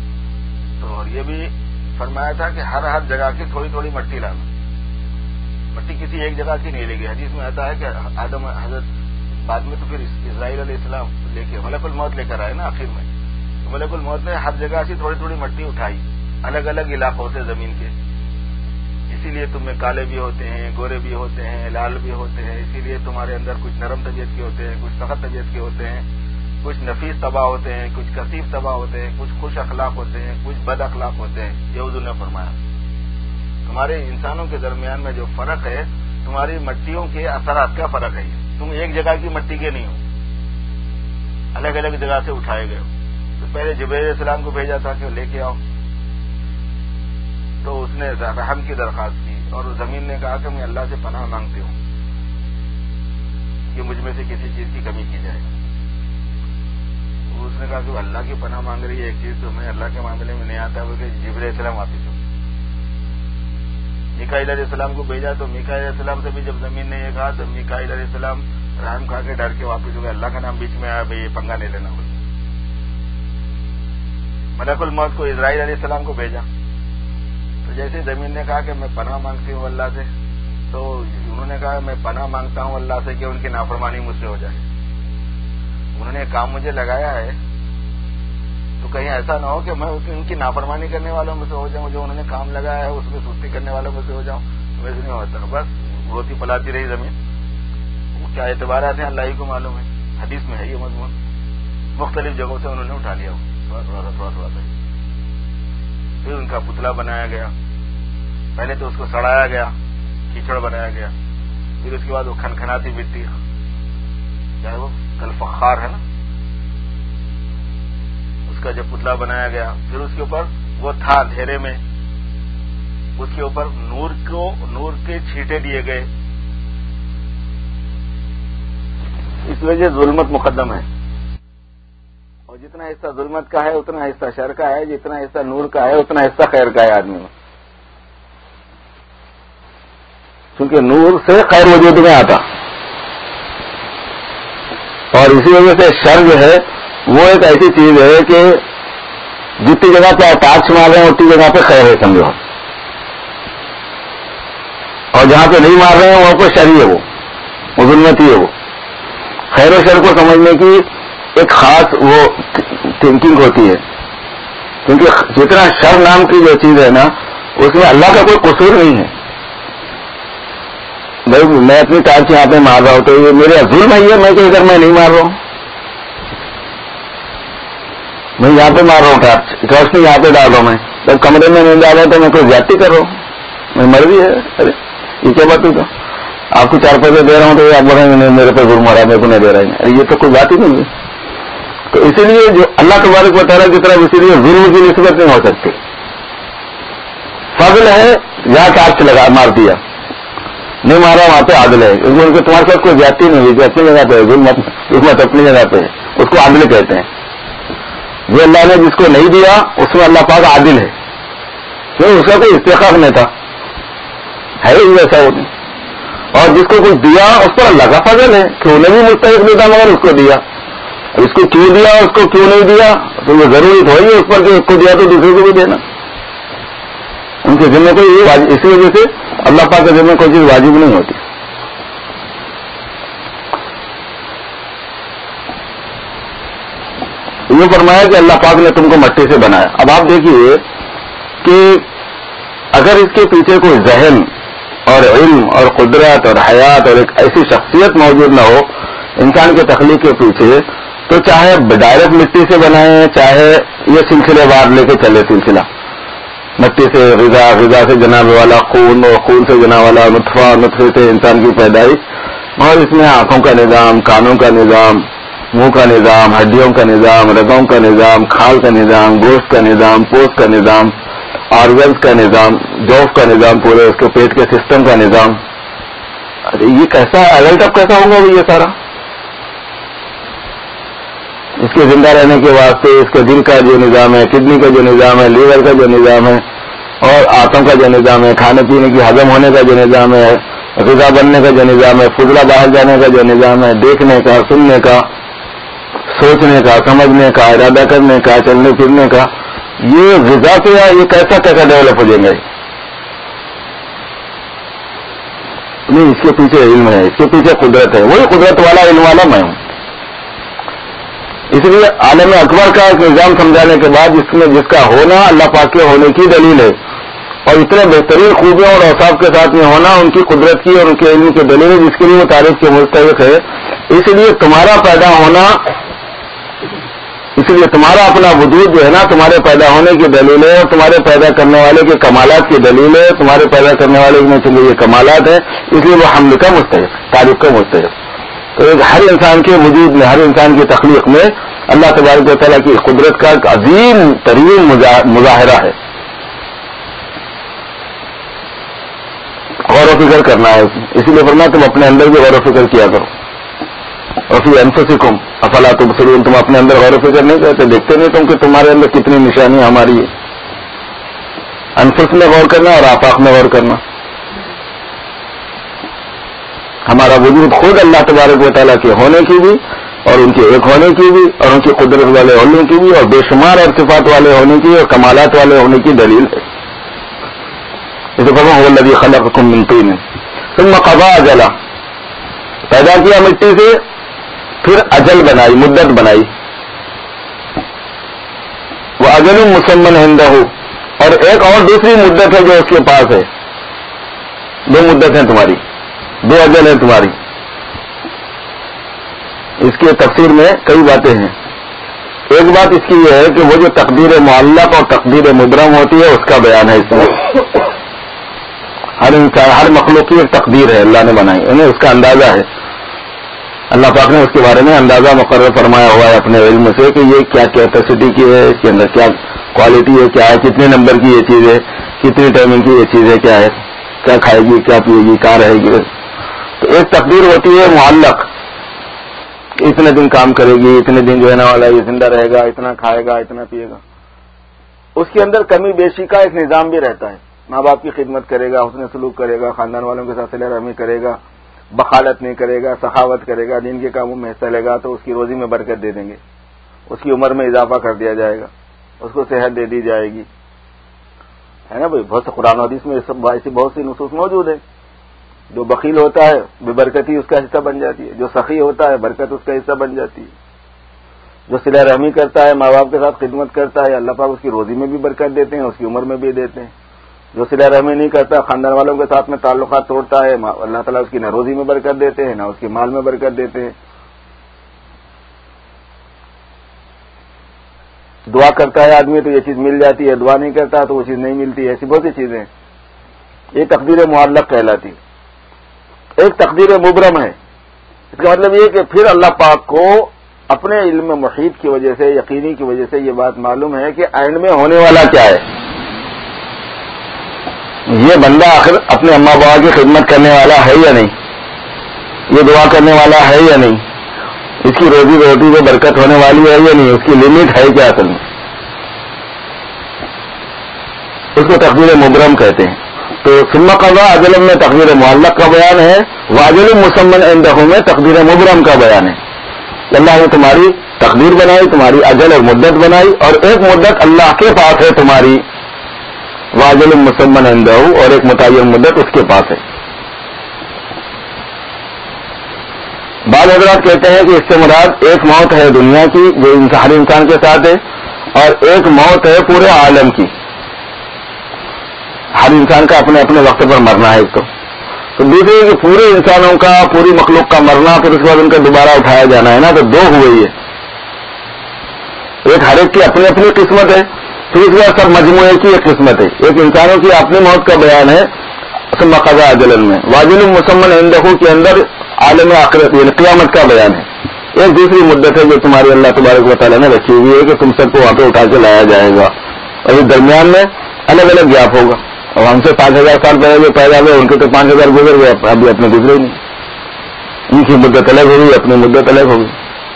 تو اور یہ بھی فرمایا تھا کہ ہر ہر جگہ کی تھوڑی تھوڑی مٹی لانا. مٹی کسی ایک جگہ کی نہیں لے گی. حدیث میں آتا ہے کہ آدم حضرت بعد میں تو پھر اسرائیل علیہ السلام لے کے ملک الموت لے کر آئے نا آخر میں. تو ملک الموت نے ہر جگہ سے تھوڑی تھوڑی مٹی اٹھائی الگ الگ علاقوں سے زمین کے. اسی لیے تم میں کالے بھی ہوتے ہیں, گورے بھی ہوتے ہیں, لال بھی ہوتے ہیں. اسی لیے تمہارے اندر کچھ نرم طبیعت کے ہوتے ہیں, کچھ سخت طبیعت کے ہوتے ہیں, کچھ نفیس طبع ہوتے ہیں, کچھ کثیف طبع ہوتے ہیں, کچھ خوش اخلاق ہوتے ہیں, کچھ بد اخلاق ہوتے ہیں. یہ حضور نے فرمایا تمہارے انسانوں کے درمیان میں جو فرق ہے تمہاری مٹیوں کے اثرات کا فرق ہے. تم ایک جگہ کی مٹی کے نہیں ہو, الگ الگ جگہ سے اٹھائے گئے ہو. تو پہلے جبرائیل علیہ السلام کو بھیجا تھا کہ لے کے آؤ, تو اس نے رحم کی درخواست کی اور زمین نے کہا کہ میں اللہ سے پناہ مانگتی ہوں کہ مجھ میں سے کسی چیز کی کمی کی جائے. اس نے کہا کہ وہ اللہ کی پناہ مانگ رہی ہے, ایک چیز تو میں اللہ کے معاملے میں نہیں آتا وہ کہ جبرائیل علیہ السلام واپس ہو. میکائیل علیہ السلام کو بھیجا تو میکائیل علیہ السلام سے بھی جب زمین نے یہ کہا تو میکائیل علیہ السلام رحم کھا کے ڈر کے واپس ہو گئے. اللہ کا نام بیچ میں آیا, بھائی یہ پنگا نہیں لینا بول. ملک الموت کو اسرائیل علیہ السلام کو بھیجا تو جیسے زمین نے کہا کہ میں پناہ مانگتی ہوں اللہ سے, تو انہوں نے کہا میں پناہ مانگتا ہوں اللہ سے کہ ان کی نافرمانی مجھ سے ہو جائے. انہوں نے کام مجھے لگایا ہے تو کہیں ایسا نہ ہو کہ میں ان کی نافرمانی کرنے والوں میں سے ہو جاؤں, جو انہوں نے کام لگایا ہے اس میں سستی کرنے والوں میں سے ہو جاؤں. ویسے نہیں ہوتا, بس ہوتی پلاتی رہی زمین. وہ کیا اعتبارات ہیں اللہ ہی کو معلوم ہے. حدیث میں ہے یہ مضمون, مختلف جگہوں سے انہوں نے اٹھا لیا تھوڑا تھوڑا سا تھوڑا تھوڑا سا. پھر ان کا پتلا بنایا گیا, پہلے تو اس کو سڑایا گیا, کیچڑ بنایا گیا. پھر اس کے بعد وہ کھنکھناتی مٹی, چاہے وہ کل فخار ہے نا, اس کا جب پتلا بنایا گیا پھر اس کے اوپر وہ تھا اندھیرے میں, اس کے اوپر نور کو نور کے چھینٹے دیے گئے. اس وجہ ظلمت مقدم ہے, اور جتنا حصہ ظلمت کا ہے اتنا حصہ شر کا ہے, جتنا حصہ نور کا ہے اتنا حصہ خیر کا ہے آدمی میں. کیونکہ نور سے خیر وجود میں آتا, اور اسی وجہ سے شر جو ہے وہ ایک ایسی چیز ہے کہ جتنی جگہ پہ آپ ٹارچ مار رہے ہیں اتنی جگہ پہ خیر ہے سمجھو, اور جہاں پہ نہیں مار رہے ہیں وہاں پہ شر ہی ہے, وہ وہ ظلمت ہی ہے. وہ خیر و شر کو سمجھنے کی ایک خاص وہ تھنکنگ ہوتی ہے, کیونکہ جتنا شر نام کی جو چیز ہے نا اس میں اللہ کا کوئی قصور نہیں ہے. بھائی میں اپنی ٹارچ یہاں پہ مار رہا ہوں تو یہ میرے ظلم ہے, یہ میں کہ اگر میں نہیں مار رہا ہوں, میں یہاں پہ مار رہا ہوں ٹارچ, روشنی یہاں پہ ڈال رہا ہوں, میں جب کمرے میں نہیں ڈال رہا ہوں تو میں کوئی زیادتی کر رہا ہوں, میں مرضی ہے. ارے یہ کیا بات ہوگا, آپ کو چار پیسے دے رہا ہوں تو آپ بولیں گے میرے پہ ظلم ہو رہا ہے, میرے کو نہیں دے رہا ہے. یہ تو کوئی بات ہی نہیں ہے. تو اسی لیے جو اللہ تبارک و تعالیٰ کی طرف اسی لیے ظلم کی نسبت نہیں ہو سکتی. فضل ہے یہاں ٹارچ لگا مار دیا, نہیں مارا وہاں پہ عادل ہے, کیونکہ تمہارے ساتھ کوئی زیادتی نہیں ہوئی, جو اپنی جگہ پہ ہے ظلمت حکمت اپنی جگہ پہ ہے, اس کو عادل کہتے ہیں. جو اللہ نے جس کو نہیں دیا اس میں اللہ پاک عادل ہے, کیوں اس کا کوئی استحقاق نہیں تھا, ہے ہی ویسا وہ. اور جس کو کچھ دیا اس پر اللہ کا فضل ہے کہ انہیں بھی مستحق نہیں تھا مگر اس کو دیا. اس کو کیوں دیا اس کو کیوں نہیں دیا تو وہ ضروری تھوڑی ہے اس پر کہ ایک کو دیا تو دوسرے کو بھی دینا. ان کے ذمہ کوئی یہ, اسی وجہ سے اللہ پاک کے ذمہ کوئی چیز واجب نہیں ہوتی. یہ فرمایا کہ اللہ پاک نے تم کو مٹی سے بنایا. اب آپ دیکھیے کہ اگر اس کے پیچھے کوئی ذہن اور علم اور قدرت اور حیات اور ایک ایسی شخصیت موجود نہ ہو انسان کے تخلیق کے پیچھے, تو چاہے ڈائریکٹ مٹی سے بنائیں چاہے یہ سلسلے وار لے کے چلے, سلسلہ مٹی سے غذا, غذا سے جناب والا خون, اور خون سے جناب والا نطفہ, نطفے سے انسان کی پیدائش, اور اس میں آنکھوں کا نظام, کانوں کا نظام, منہ کا نظام, ہڈیوں کا نظام, رگوں کا نظام, کھال کا نظام, گوشت کا نظام, پوست کا نظام, آرگنز کا نظام, جوف کا نظام, پورے اس کے پیٹ کے سسٹم کا نظام. ارے یہ کیسا ایڈلٹ اب کیسا ہوگا یہ سارا, اس کے زندہ رہنے کے واسطے اس کے دل کا جو نظام ہے, کڈنی کا جو نظام ہے, لیور کا جو نظام ہے, اور آنتوں کا جو نظام ہے, کھانے پینے کی ہضم ہونے کا جو نظام ہے, غذا بننے کا جو نظام ہے, فضلہ باہر جانے کا جو نظام ہے, دیکھنے کا, سننے کا, سوچنے کا, سمجھنے کا, ارادہ کرنے کا, چلنے پھرنے کا, یہ غذا سے یہ کیسا کیسا ڈیولپ ہو جائیں گے. نہیں، اس کے پیچھے علم ہے، اس کے پیچھے قدرت ہے، وہی قدرت والا علم والا میں ہوں. اس لیے عالم اکبر کا ایک نظام سمجھانے کے بعد اس میں جس کا ہونا اللہ پاک کے ہونے کی دلیل ہے، اور اتنے بہترین خوبیوں اور اوصاف کے ساتھ میں ہونا ان کی قدرت کی اور ان کے علم کی دلیل ہے، جس کے لیے وہ تعریف کے مستحق ہے. اس لیے تمہارا پیدا ہونا، اس لیے تمہارا اپنا وجود جو ہے نا تمہارے پیدا ہونے کی دلیل ہے، اور تمہارے پیدا کرنے والے کے کمالات کی دلیل ہے. تمہارے پیدا کرنے والے میں چلے یہ کمالات ہیں، اس لیے وہ حمد کا مستحق، تعریف کا مستحق. تو ہر انسان کے وجود میں، ہر انسان کی تخلیق میں اللہ تبارک و تعالیٰ کی قدرت کا ایک عظیم ترین مظاہرہ ہے. غور و فکر کرنا ہے، اسی لیے فرمایا تم اپنے اندر بھی غور و فکر کیا کرو. وفی انفسکم افلا تبصرون، تم اپنے اندر غور و فکر نہیں کرتے، دیکھتے نہیں تم کہ تمہارے اندر کتنی نشانی ہماری ہے. انفس میں غور کرنا اور آفاق میں غور کرنا. ہمارا وجود خود اللہ تبارک و تعالیٰ کے ہونے کی بھی، اور ان کے ایک ہونے کی بھی، اور ان کی قدرت والے ہونے کی بھی، اور بے شمار اور صفات والے ہونے کی اور کمالات والے ہونے کی دلیل ہے. اسے فرمایا هو الذی خلقکم من طین ثم قضى اجلا، پیدا کیا مٹی سے، پھر اجل بنائی، مدت بنائی. وہ اجل مسمى عنده، اور ایک اور دوسری مدت ہے جو اس کے پاس ہے. دو مدت ہیں تمہاری، دو اجل ہیں تمہاری. اس کی تفسیر میں کئی باتیں ہیں. ایک بات اس کی یہ ہے کہ وہ جو تقدیر معلق اور تقدیر مبرم ہوتی ہے اس کا بیان ہے اس میں. ہر انسان، ہر مخلوق کی ایک تقدیر ہے اللہ نے بنائی، انہیں اس کا اندازہ ہے. اللہ پاک نے اس کے بارے میں اندازہ مقرر فرمایا ہوا ہے اپنے علم سے کہ یہ کیا کیپیسٹی کی ہے، اس کے اندر کیا کوالٹی ہے، کیا ہے، کتنے نمبر کی یہ چیز ہے، کتنی ٹائمنگ کی یہ چیز ہے، کیا ہے، کیا کھائے گی، کیا پیے گی، کہاں رہے گی. تو ایک تقدیر ہوتی ہے معلق، اتنے دن کام کرے گی، اتنے دن جو ہے نا والا یہ زندہ رہے گا، اتنا کھائے گا، اتنا پیے گا. اس کے اندر کمی بیشی کا ایک نظام بھی رہتا ہے. ماں باپ کی خدمت کرے گا، حسن سلوک کرے گا، خاندان والوں کے ساتھ صلہ رحمی کرے گا، بخالت نہیں کرے گا، سخاوت کرے گا، دین کے کاموں میں حصہ لے گا تو اس کی روزی میں برکت دے دیں گے، اس کی عمر میں اضافہ کر دیا جائے گا، اس کو صحت دے دی جائے گی. ہے نا بھائی، بہت سے قرآن حدیث میں ایسی بہت سی نصوص موجود ہیں. جو بخیل ہوتا ہے بے برکتی اس کا حصہ بن جاتی ہے، جو سخی ہوتا ہے برکت اس کا حصہ بن جاتی ہے. جو صلہ رحمی کرتا ہے، ماں باپ کے ساتھ خدمت کرتا ہے، اللہ پاک اس کی روزی میں بھی برکت دیتے ہیں، اس کی عمر میں بھی دیتے ہیں. جو صلہ رحمی نہیں کرتا، خاندان والوں کے ساتھ میں تعلقات توڑتا ہے، اللہ تعالیٰ اس کی نہ روزی میں برکت دیتے ہیں، نہ اس کے مال میں برکت دیتے ہیں. دعا کرتا ہے آدمی تو یہ چیز مل جاتی ہے، دعا نہیں کرتا تو وہ چیز نہیں ملتی. ایسی بہت سی چیزیں، یہ تقدیر معلق کہلاتی. ایک تقدیر مبرم ہے، اس کا مطلب یہ کہ پھر اللہ پاک کو اپنے علم محیط کی وجہ سے، یقینی کی وجہ سے یہ بات معلوم ہے کہ اینڈ میں ہونے والا کیا ہے. یہ بندہ آخر اپنے اماں بابا کی خدمت کرنے والا ہے یا نہیں، یہ دعا کرنے والا ہے یا نہیں، اس کی روزی روٹی میں برکت ہونے والی ہے یا نہیں، اس کی لمٹ ہے کیا اصل میں. اس کو تقدیر مبرم کہتے ہیں. تو ثم قضا اجل میں تقدیر معلق کا بیان ہے، واجل مسمى عنده میں تقدیر مبرم کا بیان ہے. اللہ نے تمہاری تقدیر بنائی، تمہاری اجل اور مدت بنائی، اور ایک مدت اللہ کے پاس ہے تمہاری، واجل مسمى عنده، اور ایک متعین مدت اس کے پاس ہے. بعض حضرات کہتے ہیں کہ اس سے مراد ایک موت ہے دنیا کی جو ہر انسان کے ساتھ ہے، اور ایک موت ہے پورے عالم کی. ہر انسان کا اپنے اپنے وقت پر مرنا ہے. ایک تو تو دوسرے کہ پورے انسانوں کا، پوری مخلوق کا مرنا، پھر اس کے بعد ان کا دوبارہ اٹھایا جانا ہے نا، تو دو ہوئے یہ. ایک ہر ایک کی اپنی اپنی قسمت ہے، پھر اس کے بعد سب مجموعے کی ایک قسمت ہے. ایک انسانوں کی اپنی موت کا بیان ہے ثم قضا اجلا میں، واجل مسمى عنده کے اندر عالم آخرت یعنی قیامت کا بیان ہے. ایک دوسری مدت ہے جو تمہاری اللہ تبارک و تعالیٰ نے رکھی ہوئی ہے کہ تم سب کو وہاں پہ اٹھا کے لایا جائے گا، اور اس درمیان میں الگ الگ گیپ ہوگا. اور ہم سے پانچ ہزار سال پہلے جو پیدا ہوئے ان کے تو پانچ ہزار گزر گئے، ابھی اپنے گزرے نہیں. ان کی مدت الگ ہوگی، اپنی مدت الگ ہوگی.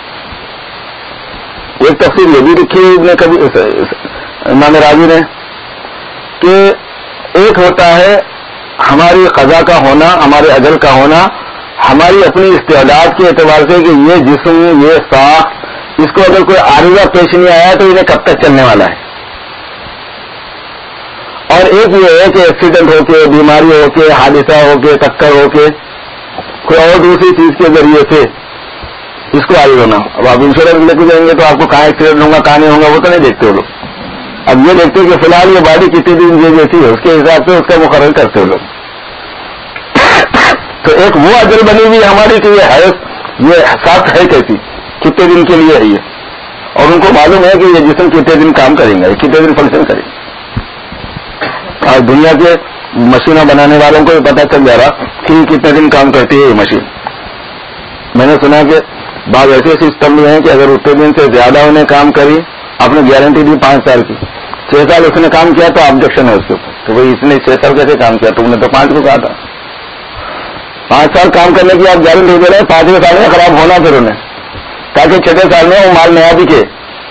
ایک تفسیر یہ بھی لکھی نے کبھی امام راضی نے کہ ایک ہوتا ہے ہماری قضا کا ہونا، ہمارے اجل کا ہونا، ہماری اپنی استعداد کے اعتبار سے کہ یہ جسم، یہ ساخت، اس کو اگر کوئی عارضہ پیش نہیں آیا تو انہیں کب تک چلنے والا ہے. اور ایک یہ ہے کہ ایکسیڈنٹ ہو کے، بیماری ہو کے، حادثہ ہو کے، ٹکر ہو کے، کوئی اور دوسری چیز کے ذریعے سے اس کو عائد ہونا. اب آپ انشورنس لے کے جائیں گے تو آپ کو کہاں ایکسیڈنٹ ہوگا کہاں نہیں ہوگا وہ تو نہیں دیکھتے وہ لوگ. اب یہ دیکھتے کہ فی الحال یہ باڈی کتنے دن یہ جیسی ہے اس کے حساب سے اس کا مقرر کرتے ہو لوگ. تو ایک وہ اجل بنی ہوئی ہماری کہ یہ ہے، یہ ساتھ ہے کیسی، کتنے دن کے لیے ہے یہ، اور ان کو معلوم ہے کہ یہ جسم کتنے دن کام کریں گے، کتنے دن فنکشن کریں گے. اور دنیا کے مشینیں بنانے والوں کو بھی پتہ چل جا رہا کہ کتنے دن کام کرتی ہے یہ مشین. میں نے سنا کہ بعض ایسے سسٹم بھی ہیں کہ اگر اتنے دن سے زیادہ انہیں کام کری، آپ نے گارنٹی دی پانچ سال کی، چھ سال اس نے کام کیا تو آبجیکشن ہے اس کے اوپر کہ بھائی اس نے چھ سال کیسے کام کیا، تم نے تو پانچ کو کہا تھا. پانچ سال کام کرنے کی آپ گارنٹی دے رہے ہیں، پانچویں سال میں خراب ہونا پھر انہیں، تاکہ چھٹے سال میں وہ مال نیا دکھے.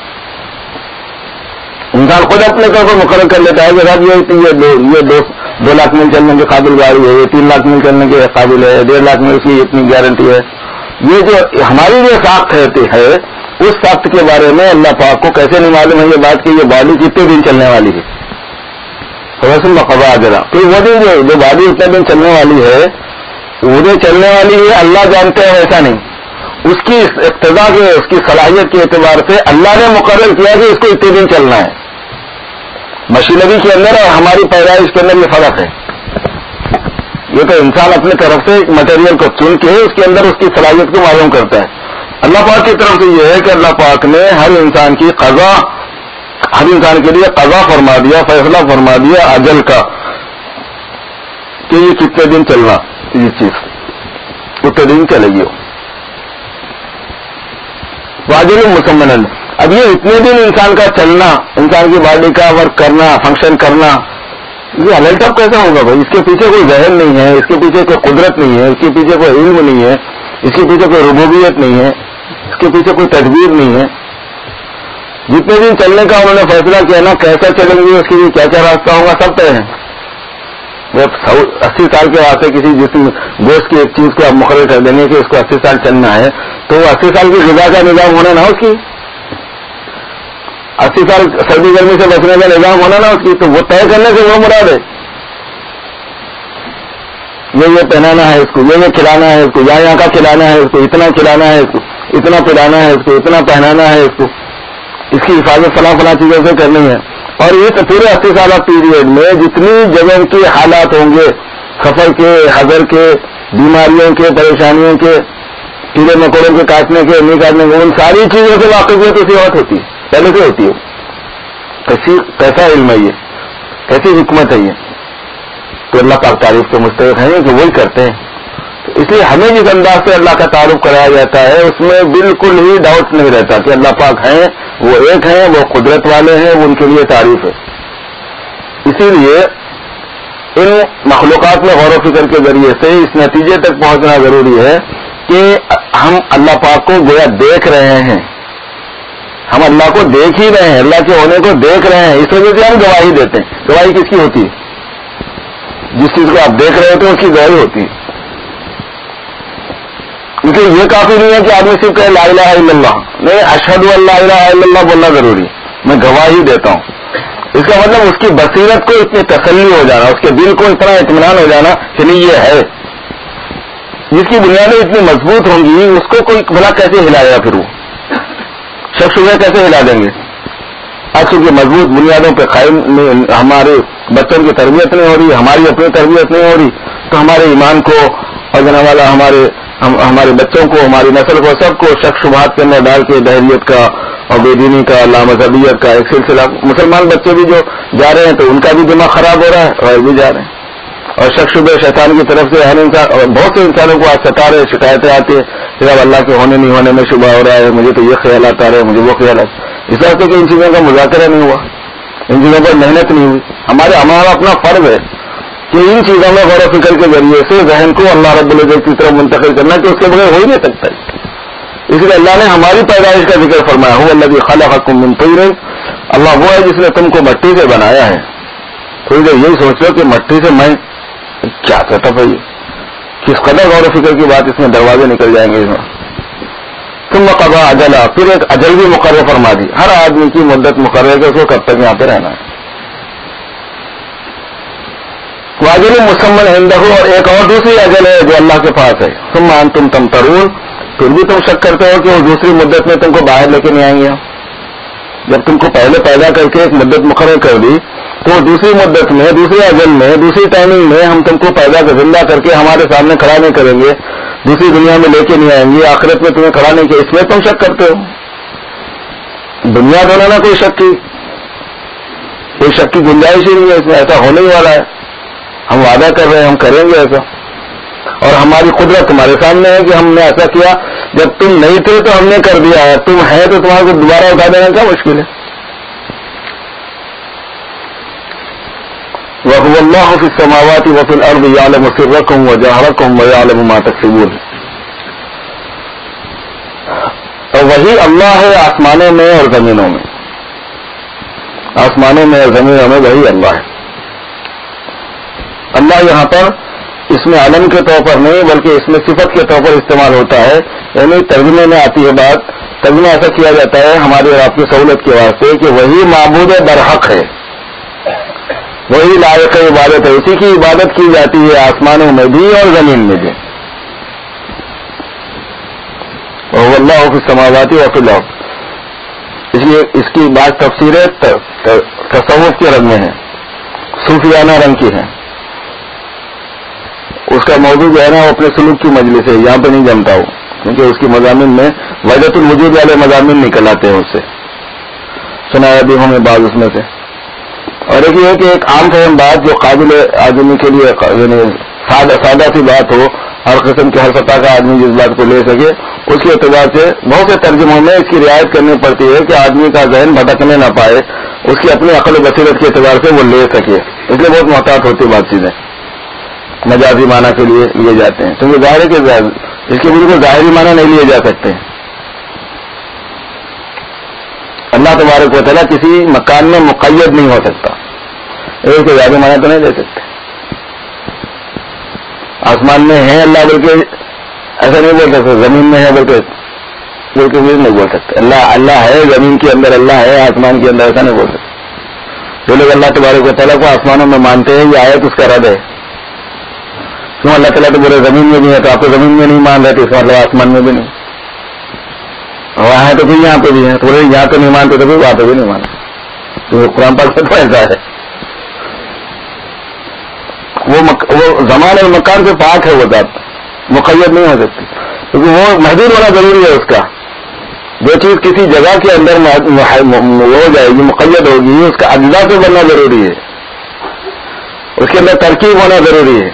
انسان خود اپنے طور پر مقرر کر لیتا ہے کہ صاحب یہ یہ دو یہ دو دو لاکھ میل چلنے کے قابل گاڑی ہے، یہ تین لاکھ میل چلنے کے قابل ہے، ڈیڑھ لاکھ میل کی اتنی گارنٹی ہے. یہ جو ہماری جو ساخت ہے اس ساخت کے بارے میں اللہ پاک کو کیسے نہیں معلوم ہے یہ بات کہ یہ باڈی کتنے دن چلنے والی ہے. رسم قضا اجرا، پھر وہ دن جو جو باڈی اتنے دن چلنے والی ہے وہ دن چلنے والی ہے اللہ جانتے ہیں ایسا نہیں. اس کی اقتضا کے اس کی صلاحیت کے اعتبار سے اللہ نے مقرر کیا کہ اس کو اتنے دن چلنا ہے. مشینری کے اندر اور ہماری پیدائش کے اندر یہ فرق ہے. یہ تو انسان اپنے طرف سے ایک مٹیریل کو چن کے اس کے اندر اس کی صلاحیت کو معلوم کرتا ہے. اللہ پاک کی طرف سے یہ ہے کہ اللہ پاک نے ہر انسان کی قضا، ہر انسان کے لیے قضا فرما دیا، فیصلہ فرما دیا اجل کا کہ یہ کتنے دن چلنا، یہ چیز اتنے دن چلے گی. واجب مسمن. اب یہ اتنے دن انسان کا چلنا، انسان کی باڈی کا ورک کرنا، فنکشن کرنا، یہ الٹ اپ کیسا ہوگا بھائی؟ اس کے پیچھے کوئی ذہن نہیں ہے، اس کے پیچھے کوئی قدرت نہیں ہے، اس کے پیچھے کوئی علم نہیں ہے، اس کے پیچھے کوئی ربوبیت نہیں ہے، اس کے پیچھے کوئی تدبیر نہیں ہے. جتنے دن چلنے کا انہوں نے فیصلہ کیا نا، کیسا چلیں گے، اس کے لیے کیا کیا راستہ ہوگا، سب طے ہے. اسی سال کے واسطے کسی جسم گوشت کی ایک چیز کو آپ مقرر کر دیں گے کہ اس کو اسی سال چلنا ہے، تو وہ اسی سال کی غذا کا نظام ہونا نا اس کی، اسی سال سردی گرمی سے بچنے کا نظام ہونا نا اس کی، تو وہ طے کرنے سے وہ مراد ہے. یہ یہ پہنانا ہے اس کو، یہ یہ کھلانا ہے اس کو، یہاں یہاں کا کھلانا ہے اس کو، اتنا کھلانا ہے اس کو، اتنا پلانا ہے اس کو، اتنا پہنانا ہے اس کو، اس کی حفاظت فلاں فلاں چیزوں سے کرنی ہے. اور یہ پورے اسی سالہ پیریڈ میں جتنی جگہ کے حالات ہوں گے، سفر کے، حضر کے، بیماریوں کے، پریشانیوں کے، کیڑے مکوڑوں کے کاٹنے کے، نہیں کاٹنے کے، ان ساری چیزوں سے واقفیت اسی وقت ہوتی ہے، پہلے سے ہوتی ہے. کیسی کیسا علم ہے یہ، کیسی حکمت ہے یہ. تو اللہ پاک تعریف کے مستحق ہیں کہ وہی کرتے ہیں. اس لیے ہمیں جس انداز سے اللہ کا تعارف کرایا جاتا ہے اس میں بالکل ہی ڈاؤٹ نہیں رہتا کہ اللہ پاک ہیں، وہ ایک ہیں، وہ قدرت والے ہیں، وہ ان کے لیے تعریف ہے. اسی لیے ان مخلوقات میں غور و فکر کے ذریعے سے اس نتیجے تک پہنچنا ضروری ہے کہ ہم اللہ پاک کو گویا دیکھ رہے ہیں، ہم اللہ کو دیکھ ہی رہے ہیں، اللہ کے ہونے کو دیکھ رہے ہیں. اس وجہ سے ہم گواہی دیتے ہیں. گواہی کس کی ہوتی ہے؟ جس چیز کو آپ دیکھ رہے ہوتے ہیں اس کی گواہی ہوتی ہے. کیونکہ یہ کافی نہیں ہے کہ آدمی صرف کہے لا الہ الا اللہ، نہیں، اشہد ان لا الہ الا اللہ بولنا ضروری ہے. میں گواہی دیتا ہوں. اس کا مطلب اس کی بصیرت کو اتنی تسلی ہو جانا، اس کے دل کو اتنا اطمینان ہو جانا کہ نہیں یہ ہے. جس کی بنیادیں اتنی مضبوط ہوں گی اس کو کوئی بھلا کیسے ہلائے گا؟ پھر وہ شک شبہ کیسے ہلا دیں گے؟ آج چونکہ مضبوط بنیادوں پہ قائم ہمارے بچوں کی تربیت نہیں ہو رہی، ہماری اپنی تربیت نہیں ہو رہی، تو ہمارے ایمان کو اور جناب والا ہمارے ہم ہمارے بچوں کو، ہماری نسل کو، سب کو شک شبہات کے اندر ڈال کے دہریت کا اور بے دینی کا، لامذہبیت کا ایک سلسلہ. مسلمان بچے بھی جو جا رہے ہیں تو ان کا بھی دماغ خراب ہو رہا ہے اور بھی جا رہے ہیں. اور شک شبہ شیطان کی طرف سے ہر انسان اور بہت سے انسانوں کو آج ستا رہے، شکایتیں آتی ہیں کہ اب اللہ کے ہونے نہیں ہونے میں شبہ ہو رہا ہے، مجھے تو یہ خیالات آ رہے ہیں، مجھے وہ خیالات. اس واسطے کہ ان چیزوں کا مذاکرہ نہیں ہوا، ان چیزوں پر محنت نہیں ہوئی. ہمارے ہمارا اپنا فرض ہے کہ ان چیزوں میں غور و فکر کے ذریعے سے ذہن کو اللہ رب العزت کی طرف منتقل کرنا کہ اس کے بغیر ہو ہی نہیں سکتا ہے. اس لیے اللہ نے ہماری پیدائش کا ذکر فرمایا، هو الذی خلقکم من طین. اللہ وہ ہے جس نے تم کو مٹی سے بنایا ہے. تھوڑی دیر یہی سوچ لو کہ مٹی سے میں کیا کہتا بھائی، کس قدر غور و فکر کی بات، اس میں دروازے نکل جائیں گے. اس میں ثم قضى اجلا، پھر ایک اجل بھی مقرر فرما دی. ہر آدمی کی مدت مقرر ہے کہ اس کو کب تک یہاں پہ رہنا ہے. واجل مسمن عندہ، اور ایک اور دوسری اجل ہے جو اللہ کے پاس ہے. ثم انتم تمترون، پھر بھی تم شک کرتے ہو کہ وہ دوسری مدت میں تم کو باہر لے کے نہیں آئیں گے. جب تم کو پہلے پیدا کر کے ایک مدت مقرر کر دی تو دوسری مدت میں، دوسری اجل میں، دوسری ٹائمنگ میں ہم تم کو پیدا کر زندہ کر کے ہمارے سامنے کھڑا نہیں کریں گے، دوسری دنیا میں لے کے نہیں آئیں گے، آخرت میں تمہیں کھڑا نہیں کیا، اس میں تم شک کرتے ہو. دنیا تو نہ کوئی شک کی کوئی شک کی گنجائش ہی نہیں ہے اس میں، ایسا ہونے ہی والا ہے. ہم وعدہ کر رہے ہیں ہم کریں گے ایسا، اور ہماری قدرت تمہارے سامنے ہے کہ ہم نے ایسا کیا. جب تم نہیں تھے تو ہم نے کر دیا ہے، تم ہے تو تمہارے کو دوبارہ اٹھا دینا کیا مشکل ہے. وَهُوَ اللَّهُ فِي السَّمَاوَاتِ وَفِي الْأَرْضِ يَعْلَمُ سِرَّكُمْ وَجَهْرَكُمْ وَيَعْلَمُ مَا تَكْسِبُونَ. اور وہی اللہ ہے آسمانوں میں اور زمینوں میں، آسمانوں میں اور زمینوں میں وہی اللہ ہے. اللہ یہاں پر اس میں علم کے طور پر نہیں بلکہ اس میں صفت کے طور پر استعمال ہوتا ہے. یعنی ترجمے میں آتی ہے بات، ترجمہ ایسا کیا جاتا ہے ہماری اور آپ کی سہولت کے واسطے کہ وہی معبود برحق ہے، وہی لائق عبادت ہے، اسی کی عبادت کی جاتی ہے آسمانوں میں بھی اور زمین میں بھی. وَهُوَ اللَّهُ فِي السَّمَاوَاتِ وَفِي الْأَرْضِ. اس لیے اس کی بات تفسیر تصوف کے رنگ میں ہے، صوفیانہ رنگ کی ہے. اس کا موضوع جو ہے نا وہ اپنے سلوک کی مجلس ہے، یہاں پہ نہیں جمتا ہو، کیونکہ اس کی مضامین میں وحدت الوجود والے مضامین نکل آتے ہیں اس سے، سنایا بھی ہوں بعض اس میں سے. اور ایک یہ کہ ایک عام فہم بات جو قابل آدمی کے لیے یعنی سادہ سادہ سی بات ہو، ہر قسم کے ہر سطح کا آدمی جس بات کو لے سکے، اس کے اعتبار سے بہت سے ترجموں میں اس کی رعایت کرنی پڑتی ہے کہ آدمی کا ذہن بھٹکنے نہ پائے، اس کی اپنی عقل و بصیرت کے اعتبار سے وہ لے سکے. اس لیے بہت محتاط ہوتی بات چیزیں مجازی معنی کے لیے لیے جاتے ہیں، کیونکہ ظاہر ہے کہ اس کے بالکل ظاہری معنی نہیں لیے جا سکتے. اللہ تبارک و تعالیٰ کسی مکان میں مقید نہیں ہو سکتا، ایک سے زیادہ معنی تو نہیں دے سکتے. آسمان میں ہے اللہ بلکہ ایسا نہیں بول سکتے، زمین میں ہے بلکہ بلکہ بھی نہیں بول سکتے. اللہ اللہ ہے، زمین کے اندر اللہ ہے، آسمان کے اندر ایسا نہیں بول سکتے. جو لوگ اللہ تبارک و تعالیٰ کو آسمانوں میں مانتے ہیں یہ آیت اس کا رد ہے. کیوں اللہ تعالیٰ تو بولے زمین میں بھی ہے، تو آپ کو زمین میں نہیں مان رہے تو اس مطلب آسمان میں بھی نہیں، وہاں ہے تو پھر یہاں پہ بھی ہے، تو بولے یہاں تو نہیں مانتے تو پھر وہاں پہ بھی نہیں مانتے. تو قرآن پاک میں تو ایسا ہے، وہ مک... وہ زمان اور مکان سے پاک ہے، وہ ذات مقید نہیں ہو سکتی، کیونکہ وہ محدود ہونا ضروری ہے. اس کا جو چیز کسی جگہ کے اندر ہو جائے گی، مقید ہوگی، اس کا اجزاء سے بننا ضروری ہے، اس کے اندر ترکیب ہونا ضروری ہے،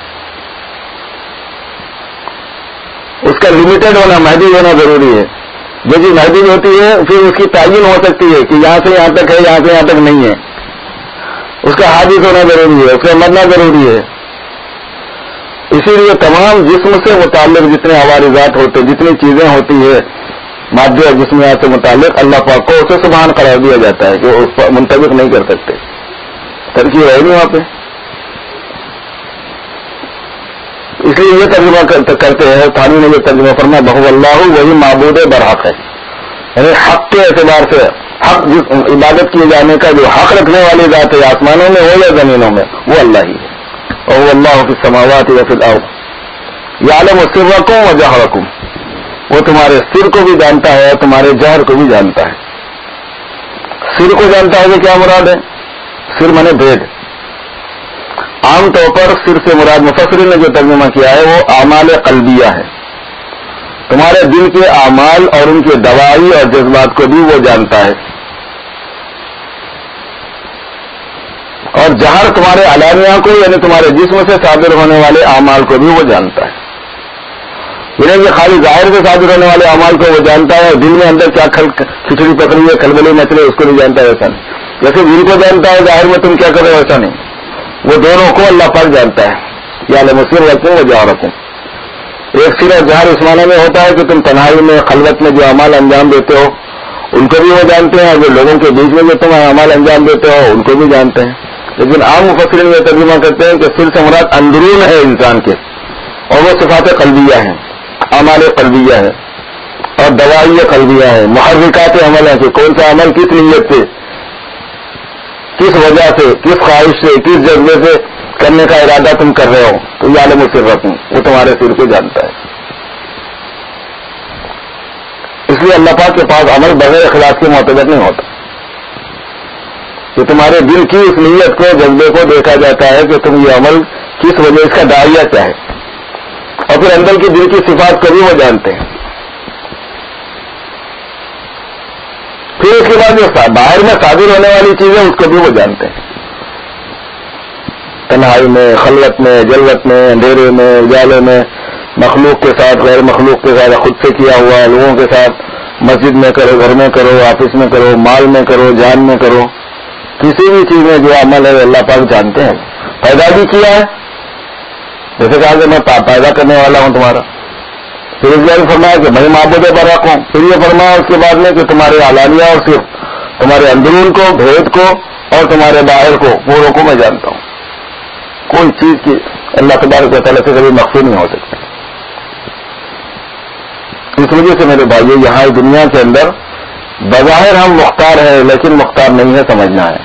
اس کا لمیٹڈ ہونا، محدود ہونا ضروری ہے. جو چیز محدود ہوتی ہے پھر اس کی تعین ہو سکتی ہے کہ یہاں سے یہاں تک ہے، یہاں سے یہاں تک نہیں ہے. اس کا حادث ہونا ضروری ہے، اس کا مرنا ضروری ہے. اسی لیے تمام جسم سے متعلق جتنے عوارضات ہوتے، جتنی چیزیں ہوتی ہے مادے اور جسمیات سے متعلق، اللہ پاک کو اسے سبحان قرار دیا جاتا ہے کہ وہ اس پر منطبق نہیں کر سکتے، ترکیب ہے نہیں وہاں پہ. اس لیے یہ ترجمہ کرتے ہیں، تھانی نے یہ ترجمہ فرمایا بہو اللہ وہی معبود برحق ہے، یعنی حق کے اعتبار سے حق عبادت کیے جانے کا جو حق رکھنے والی ذات ہے، آسمانوں میں ہو یا زمینوں میں، وہ اللہ ہی ہے. اور وہ اللہ فی السماوات وفی الارض یعلم سرکم وجہرکم، وہ تمہارے سر کو بھی جانتا ہے اور تمہارے جہر کو بھی جانتا ہے. سر کو جانتا ہے کہ کیا مراد ہے؟ سر مانے بھید. عام طور پر سر سے مراد مفسرین نے جو ترجمہ کیا ہے وہ اعمال قلبیہ ہے، تمہارے دل کے اعمال اور ان کے دوائی اور جذبات کو بھی وہ جانتا ہے. اور جہر تمہارے علانیہ کو یعنی تمہارے جسم سے صادر ہونے والے اعمال کو بھی وہ جانتا ہے. یعنی کہ خالی ظاہر سے صادر ہونے والے اعمال کو وہ جانتا ہے، اور دل میں اندر کیا کھچڑی پکڑی ہے، کھلبلی مچ رہی ہے، اس کو نہیں جانتا ہے. ایسا نہیں جیسے دل کو جانتا ہے ظاہر میں تم کیا کرو، ایسا نہیں. وہ دونوں کو اللہ پاک جانتا ہے. یا لمسر رکھوں وہ جہر رکھوں. ایک سر اور جہر اس معنی میں ہوتا ہے کہ تم تنہائی میں خلوت میں جو اعمال انجام دیتے ہو ان کو بھی وہ جانتے ہیں، اور جو لوگوں کے بیچ میں جو تم اعمال انجام دیتے ہو ان کو بھی جانتے ہیں. لیکن عام مفسرین یہ ترجمہ کرتے ہیں کہ سر سے مراد اندرون ہے انسان کے، اور وہ صفات قلبیہ ہیں، اعمال قلبیہ ہے اور دوائی قلبیہ ہے، محرکات عمل ہے کہ کون سا عمل کس نیت سے، کس وجہ سے، کس خواہش سے، کس جذبے سے کرنے کا ارادہ تم کر رہے ہو تو یعلم سرکم، وہ تمہارے سر کو جانتا ہے. اس لیے اللہ پاک کے پاس عمل بغیر اخلاص کے معتبر نہیں ہوتا. کہ تمہارے دل کی اس نیت کو، جذبے کو دیکھا جاتا ہے کہ تم یہ عمل کس وجہ، اس کا داعیہ کیا ہے، اور پھر اندر کی دل کی صفات کو بھی وہ جانتے ہیں. پھر اس کے بعد جو باہر میں صادر ہونے والی چیزیں اس کو بھی وہ جانتے ہیں. تنہائی میں، خلوت میں، جلوت میں، اندھیرے میں، اجالے میں، مخلوق کے ساتھ، غیر مخلوق کے ساتھ، خود سے کیا ہوا، لوگوں کے ساتھ، مسجد میں کرو، گھر میں کرو، آفس میں کرو، مال میں کرو، جان میں کرو، کسی بھی چیز میں جو عمل ہے اللہ پاک جانتے ہیں. پیدا بھی کیا ہے، جیسے کہا کہ میں پیدا کرنے والا ہوں تمہارا. پھر اس بار فرمایا کہ میں معبود برحق ہوں. پھر یہ فرمایا اس کے بعد میں کہ تمہارے علانیہ اور صرف تمہارے اندرون کو، بھید کو، اور تمہارے باہر کو، پوروں کو میں جانتا ہوں. کوئی چیز کی اللہ تبارک و تعالیٰ سے کبھی مخفی نہیں ہو سکتی. اس وجہ سے میرے بھائیو، یہاں دنیا کے اندر بظاہر ہم مختار ہیں، لیکن مختار نہیں ہے، سمجھنا ہے.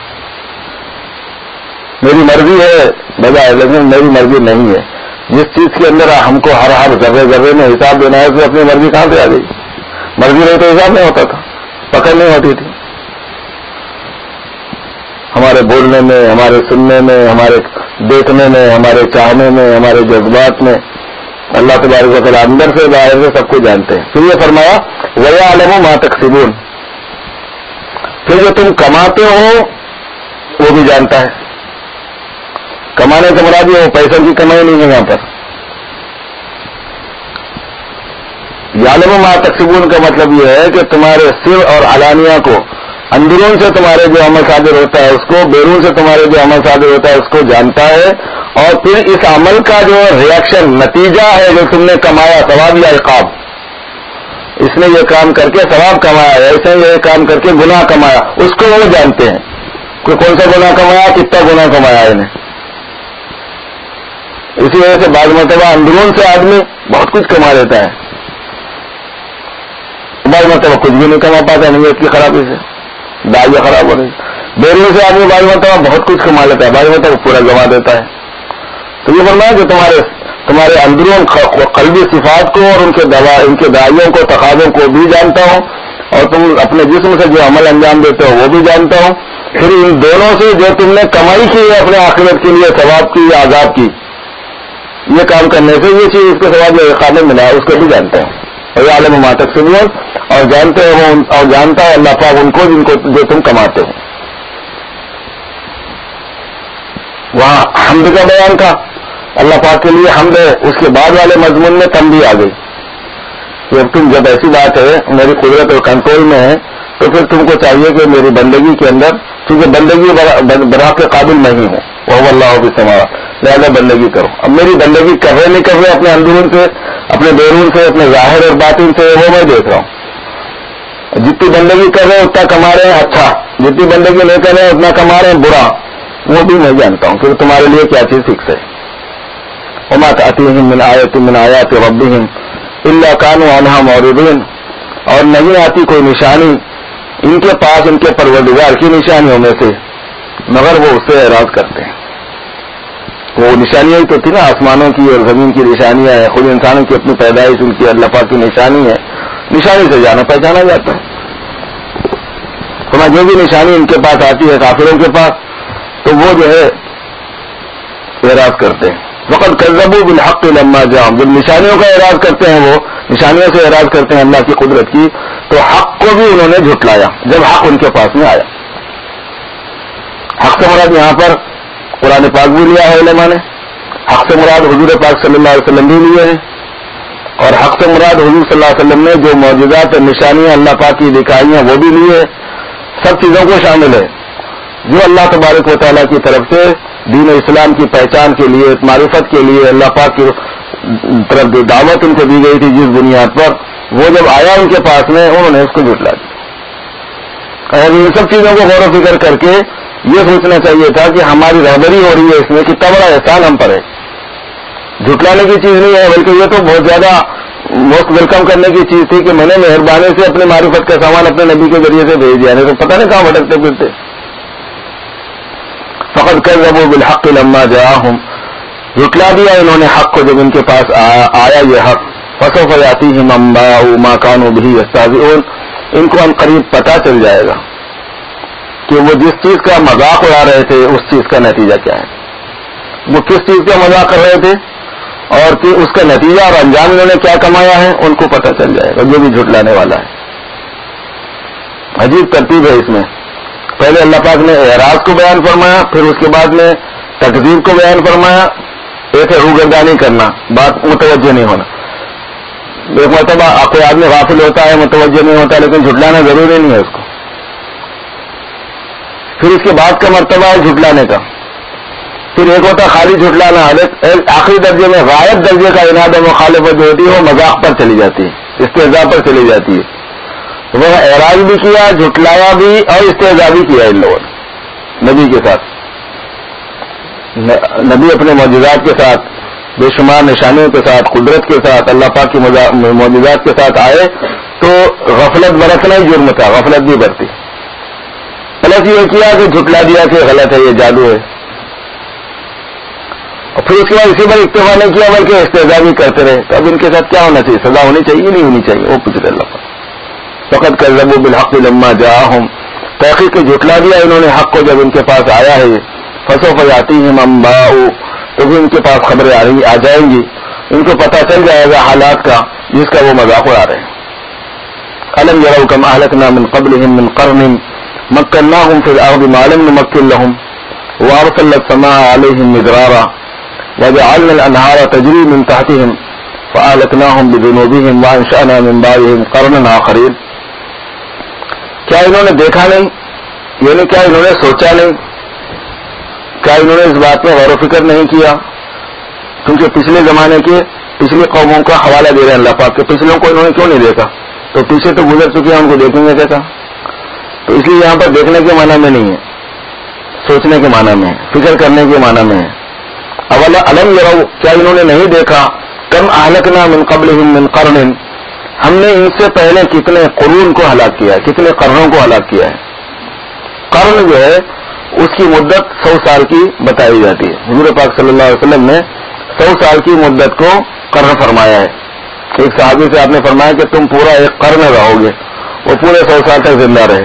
میری مرضی ہے بظاہر، لیکن میری مرضی نہیں ہے. جس چیز کے اندر ہم کو ہر ہر ذرے ذرے میں حساب دینا ہے، تو اپنی مرضی کہاں سے آ گئی؟ مرضی نہیں تو حساب نہیں ہوتا تھا، پکڑ نہیں ہوتی تھی. ہمارے بولنے میں، ہمارے سننے میں، ہمارے دیکھنے میں، ہمارے چاہنے میں، ہمارے جذبات میں اللہ تبارک و تعالیٰ اندر سے باہر سے سب کو جانتے ہیں. پھر یہ فرمایا وَيَعْلَمُ مَا تَكْسِبُونَ، پھر جو تم کماتے ہو وہ بھی جانتا ہے. کمانے کا مراد یہ وہ پیسوں کی کمائی نہیں ہے. یہاں پر یعلم ما تکسبون کا مطلب یہ ہے کہ تمہارے سر اور علانیہ کو، اندرون سے تمہارے جو عمل صادر ہوتا ہے اس کو، بیرون سے تمہارے جو عمل صادر ہوتا ہے اس کو جانتا ہے. اور پھر اس عمل کا جو ریئیکشن، نتیجہ ہے جو تم نے کمایا، ثواب یا عقاب، اس نے یہ کام کر کے ثواب کمایا ہے، اس نے یہ کام کر کے گناہ کمایا، اس کو وہ جانتے ہیں کہ کون سا گناہ کمایا، کتنا گناہ کمایا انہیں. اسی وجہ سے بعض مرتبہ اندرون سے آدمی بہت کچھ کما لیتا ہے، بعض مرتبہ کچھ بھی نہیں کما پاتا، نیت کی خرابی سے، داعیہ خراب ہو رہی. بیرون سے آدمی بعض مرتبہ بہت کچھ کما لیتا ہے، بعض مرتبہ پورا گنوا دیتا ہے. تو یہ فرمایا کہ تمہارے تمہارے اندرون قلبی صفات کو اور ان کے دوا ان کے دائیوں کو، تقاضوں کو بھی جانتا ہوں، اور تم اپنے جسم سے جو عمل انجام دیتے ہو وہ بھی جانتا ہوں. پھر ان دونوں سے جو تم نے کمائی کی ہے اپنے آخرت کے لیے، ثواب کی یا عذاب کی، یہ کام کرنے سے یہ چیز اس کو ثواب یا عقاب میں ملا ہے، اس کو بھی جانتے ہیں. اور عالم ما تکسبون، اور جانتے ہو اور جانتا ہے اللہ پاک ان کو جن کو جو تم کماتے ہو. وہاں حمد کا بیان تھا، اللہ پاک کے لیے حمد ہے. اس کے بعد والے مضمون میں تنبیہ آ گئی کہ تم جب ایسی بات ہے میری قدرت اور کنٹرول میں ہے تو پھر تم کو چاہیے کہ میری بندگی کے اندر، چونکہ بندگی برا کے قابل نہیں ہے، وہ اللہ بھی سماوا، لہٰذا بندگی کرو. اب میری بندگی کر رہے نہیں کر رہے، اپنے اندرون سے، اپنے بیرون سے، اپنے ظاہر اور باطن سے، وہ میں دیکھ رہا ہوں. جتنی بندگی کر رہے ہیں اتنا کما رہے ہیں اچھا، جتنی بندگی نہیں کر رہے ہیں اتنا کما رہے ہیں برا، وہ بھی میں جانتا ہوں کہ تمہارے لیے کیا چیز فکس ہے. وما تأتيهم من آية من آيات ربهم إلا كانوا عنها معرضين، اور نہیں آتی کوئی نشانی ان کے پاس ان کے پروردگار کی نشانیوں میں سے مگر وہ اس سے اعراض کرتے ہیں. وہ نشانیاں ہی تو تھی نا، آسمانوں کی اور زمین کی نشانیاں ہیں، خود انسانوں کی اپنی پیدائش ان کی اللہ پاک کی نشانی ہے. نشانی سے جانا پہچانا جاتا ہے. تو جو بھی نشانی ان کے پاس آتی ہے کافروں کے پاس، تو وہ جو ہے اعراض کرتے ہیں. وقد كذبوا بالحق لما جاءهم، جب نشانیوں کا اعراض کرتے ہیں، وہ نشانیوں سے اعراض کرتے ہیں اللہ کی قدرت کی، تو حق کو بھی انہوں نے جھٹلایا جب حق ان کے پاس میں آیا. حق سے مراد یہاں پر قرآن پاک بھی لیا ہے علماء نے، حق سے مراد حضور پاک صلی اللہ علیہ وسلم بھی لیے ہیں، اور حق سے مراد حضور صلی اللہ علیہ وسلم نے جو معجزات اور نشانیاں اللہ پاک کی دکھائی ہیں وہ بھی لیے. سب چیزوں کو شامل ہے جو اللہ تبارک و تعالیٰ کی طرف سے دین اسلام کی پہچان کے لیے، معرفت کے لیے اللہ پاک کی طرف جو دعوت ان کو دی گئی تھی جس بنیاد پر، وہ جب آیا ان کے پاس میں انہوں نے اس کو جھٹلا دیا. اور ان سب چیزوں کو غور و فکر کر کے یہ سوچنا چاہیے تھا کہ ہماری رہبری ہو رہی ہے اس میں، کتنا بڑا احسان ہم پر ہے. جھٹلانے کی چیز نہیں ہے، بلکہ یہ تو بہت زیادہ موسٹ ویلکم کرنے کی چیز تھی کہ میں نے مہربانی سے اپنے معرفت کا سامان اپنے نبی کے ذریعے سے بھیج دیا، نہیں تو پتہ نہیں کہاں بھٹکتے پھرتے. فقد كذبوا بالحق لما جاءهم، جھٹلا دیا انہوں نے حق کو جب ان کے پاس آیا یہ حق. فسوف يأتيهم أنباء ما كانوا به يستهزئون، ان کو ان قریب پتہ چل جائے گا کہ وہ جس چیز کا مذاق اڑا رہے تھے اس چیز کا نتیجہ کیا ہے. وہ کس چیز کا مذاق کر رہے تھے اور کہ اس کا نتیجہ اور انجام انہوں نے کیا کمایا ہے ان کو پتہ چل جائے گا، جو بھی جھٹلانے والا ہے. عجیب ترتیب ہے اس میں. پہلے اللہ پاک نے اعراض کو بیان فرمایا، پھر اس کے بعد میں تکذیب کو بیان فرمایا. ایک ہے روگردانی کرنا، بات متوجہ نہیں ہونا. ایک مرتبہ کوئی آدمی غافل ہوتا ہے، متوجہ نہیں ہوتا، لیکن جھٹلانا ضروری نہیں ہے اس کو. پھر اس کے بعد کا مرتبہ ہے جھٹلانے کا. پھر ایک ہوتا خالی جھٹلانا، آخری درجے میں غائب درجے کا اناد و مخالفت جو ہوتی ہے وہ مذاق پر چلی جاتی ہے، استہزاء پر چلی جاتی ہے. وہ اعراض بھی کیا، جھٹلایا بھی اور استہزاء بھی کیا ان لوگوں نے نبی کے ساتھ. نبی اپنے معجزات کے ساتھ، بے شمار نشانیوں کے ساتھ، قدرت کے ساتھ، اللہ پاک کی معجزات کے ساتھ آئے تو غفلت برتنا ہی جرم تھا، غفلت بھی برتی. پلس یہ کیا کہ جھٹلا دیا کہ غلط ہے، یہ جادو ہے. اور پھر اس کے بعد اسی پر اکتفا نہیں کیا بلکہ استہزاء بھی کرتے رہے. تو اب ان کے ساتھ کیا ہونا چاہیے؟ سزا ہونی چاہیے نہیں ہونی چاہیے؟ وہ پوچھ رہے اللہ پاک. فقط کذبوا بالحق لما جاءهم، تحقیق کے جھٹلا دیا انہوں نے حق کو جب ان کے پاس آیا ہے. فسوف يأتيهم أنباء، تو بھی ان کے پاس خبریں آ جائیں گی، ان کو پتہ چل جائے گا حالات کا جس کا وہ مذاق اڑا رہے ہیں. ألم يروا كم أهلكنا من قبلهم من قرن مكناهم في الأرض ما لم نمكن لهم وأرسلنا السماء عليهم مدرارا وجعلنا الأنهار تجري من تحتهم فأهلكناهم بذنوبهم وأنشأنا من بعدهم قرنا آخرين. کیا انہوں نے دیکھا نہیں؟ یعنی کیا انہوں نے سوچا نہیں؟ کیا انہوں نے اس بات میں غور و فکر نہیں کیا؟ کیونکہ پچھلے زمانے کے پچھلی قوموں کا حوالہ دے رہے ہیں اللہ پاک کے. پچھلوں کو انہوں نے کیوں نہیں دیکھا؟ تو پیچھے تو گزر چکے ہیں، ان کو دیکھیں گے کیسا؟ تو اس لیے یہاں پر دیکھنے کے معنی میں نہیں ہے، سوچنے کے معنی میں ہے، فکر کرنے کے معنی میں ہے. اولا الم یروا، کیا انہوں نے نہیں دیکھا؟ کم اہلکنا من قبلہم من قرن، ہم نے ان سے پہلے کتنے قرون کو ہلاک کیا ہے، کتنے قرنوں کو ہلاک کیا ہے. قرن جو ہے اس کی مدت سو سال کی بتائی جاتی ہے. حضور پاک صلی اللہ علیہ وسلم نے سو سال کی مدت کو قرن فرمایا ہے. ایک صحابی سے آپ نے فرمایا کہ تم پورا ایک قرن رہو گے، وہ پورے سو سال تک زندہ رہے.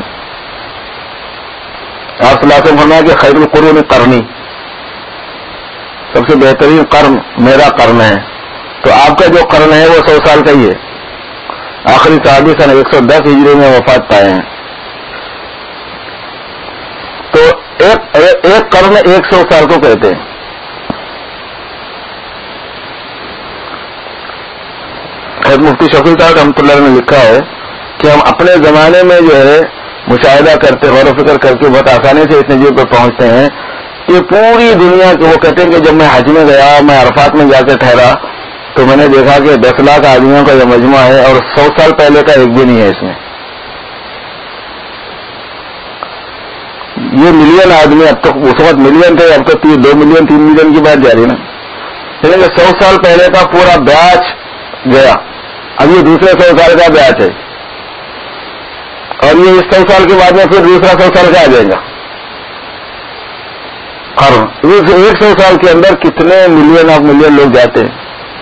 آپ صلی اللہ علیہ وسلم فرمایا کہ خیر القرون قرنی، سب سے بہترین قرن میرا قرن ہے. تو آپ کا جو قرن ہے وہ سو سال کا ہی ہے. آخری صحابی سن ایک سو دس ہجری میں وفات پائے ہیں. تو ایک ایک قرن ایک سو سال کو کہتے ہیں. خیر مفتی شفیع صاحب رحمۃ اللہ نے لکھا ہے کہ ہم اپنے زمانے میں جو ہے مشاہدہ کرتے، غور و فکر کر کے بہت آسانی سے اس نتیجے پر پہنچتے ہیں کہ پوری دنیا کے، وہ کہتے ہیں کہ جب میں حج میں گیا، میں عرفات میں جا کے ٹھہرا تو میں نے دیکھا کہ دس لاکھ آدمیوں کا یہ مجمع ہے اور سو سال پہلے کا ایک بھی نہیں ہے اس میں. یہ ملین آدمی، اب تک اس وقت ملین تھے، اب تو دو ملین تین ملین کی بات جاری نا. لیکن سو سال پہلے کا پورا بیچ گیا، اب یہ دوسرے سو سال کا بیچ ہے اور یہ اس سو سال کے بعد میں پھر دوسرا سو سال کا آ جائے گا. اور ایک سو سال کے اندر کتنے ملین آف ملین لوگ جاتے ہیں.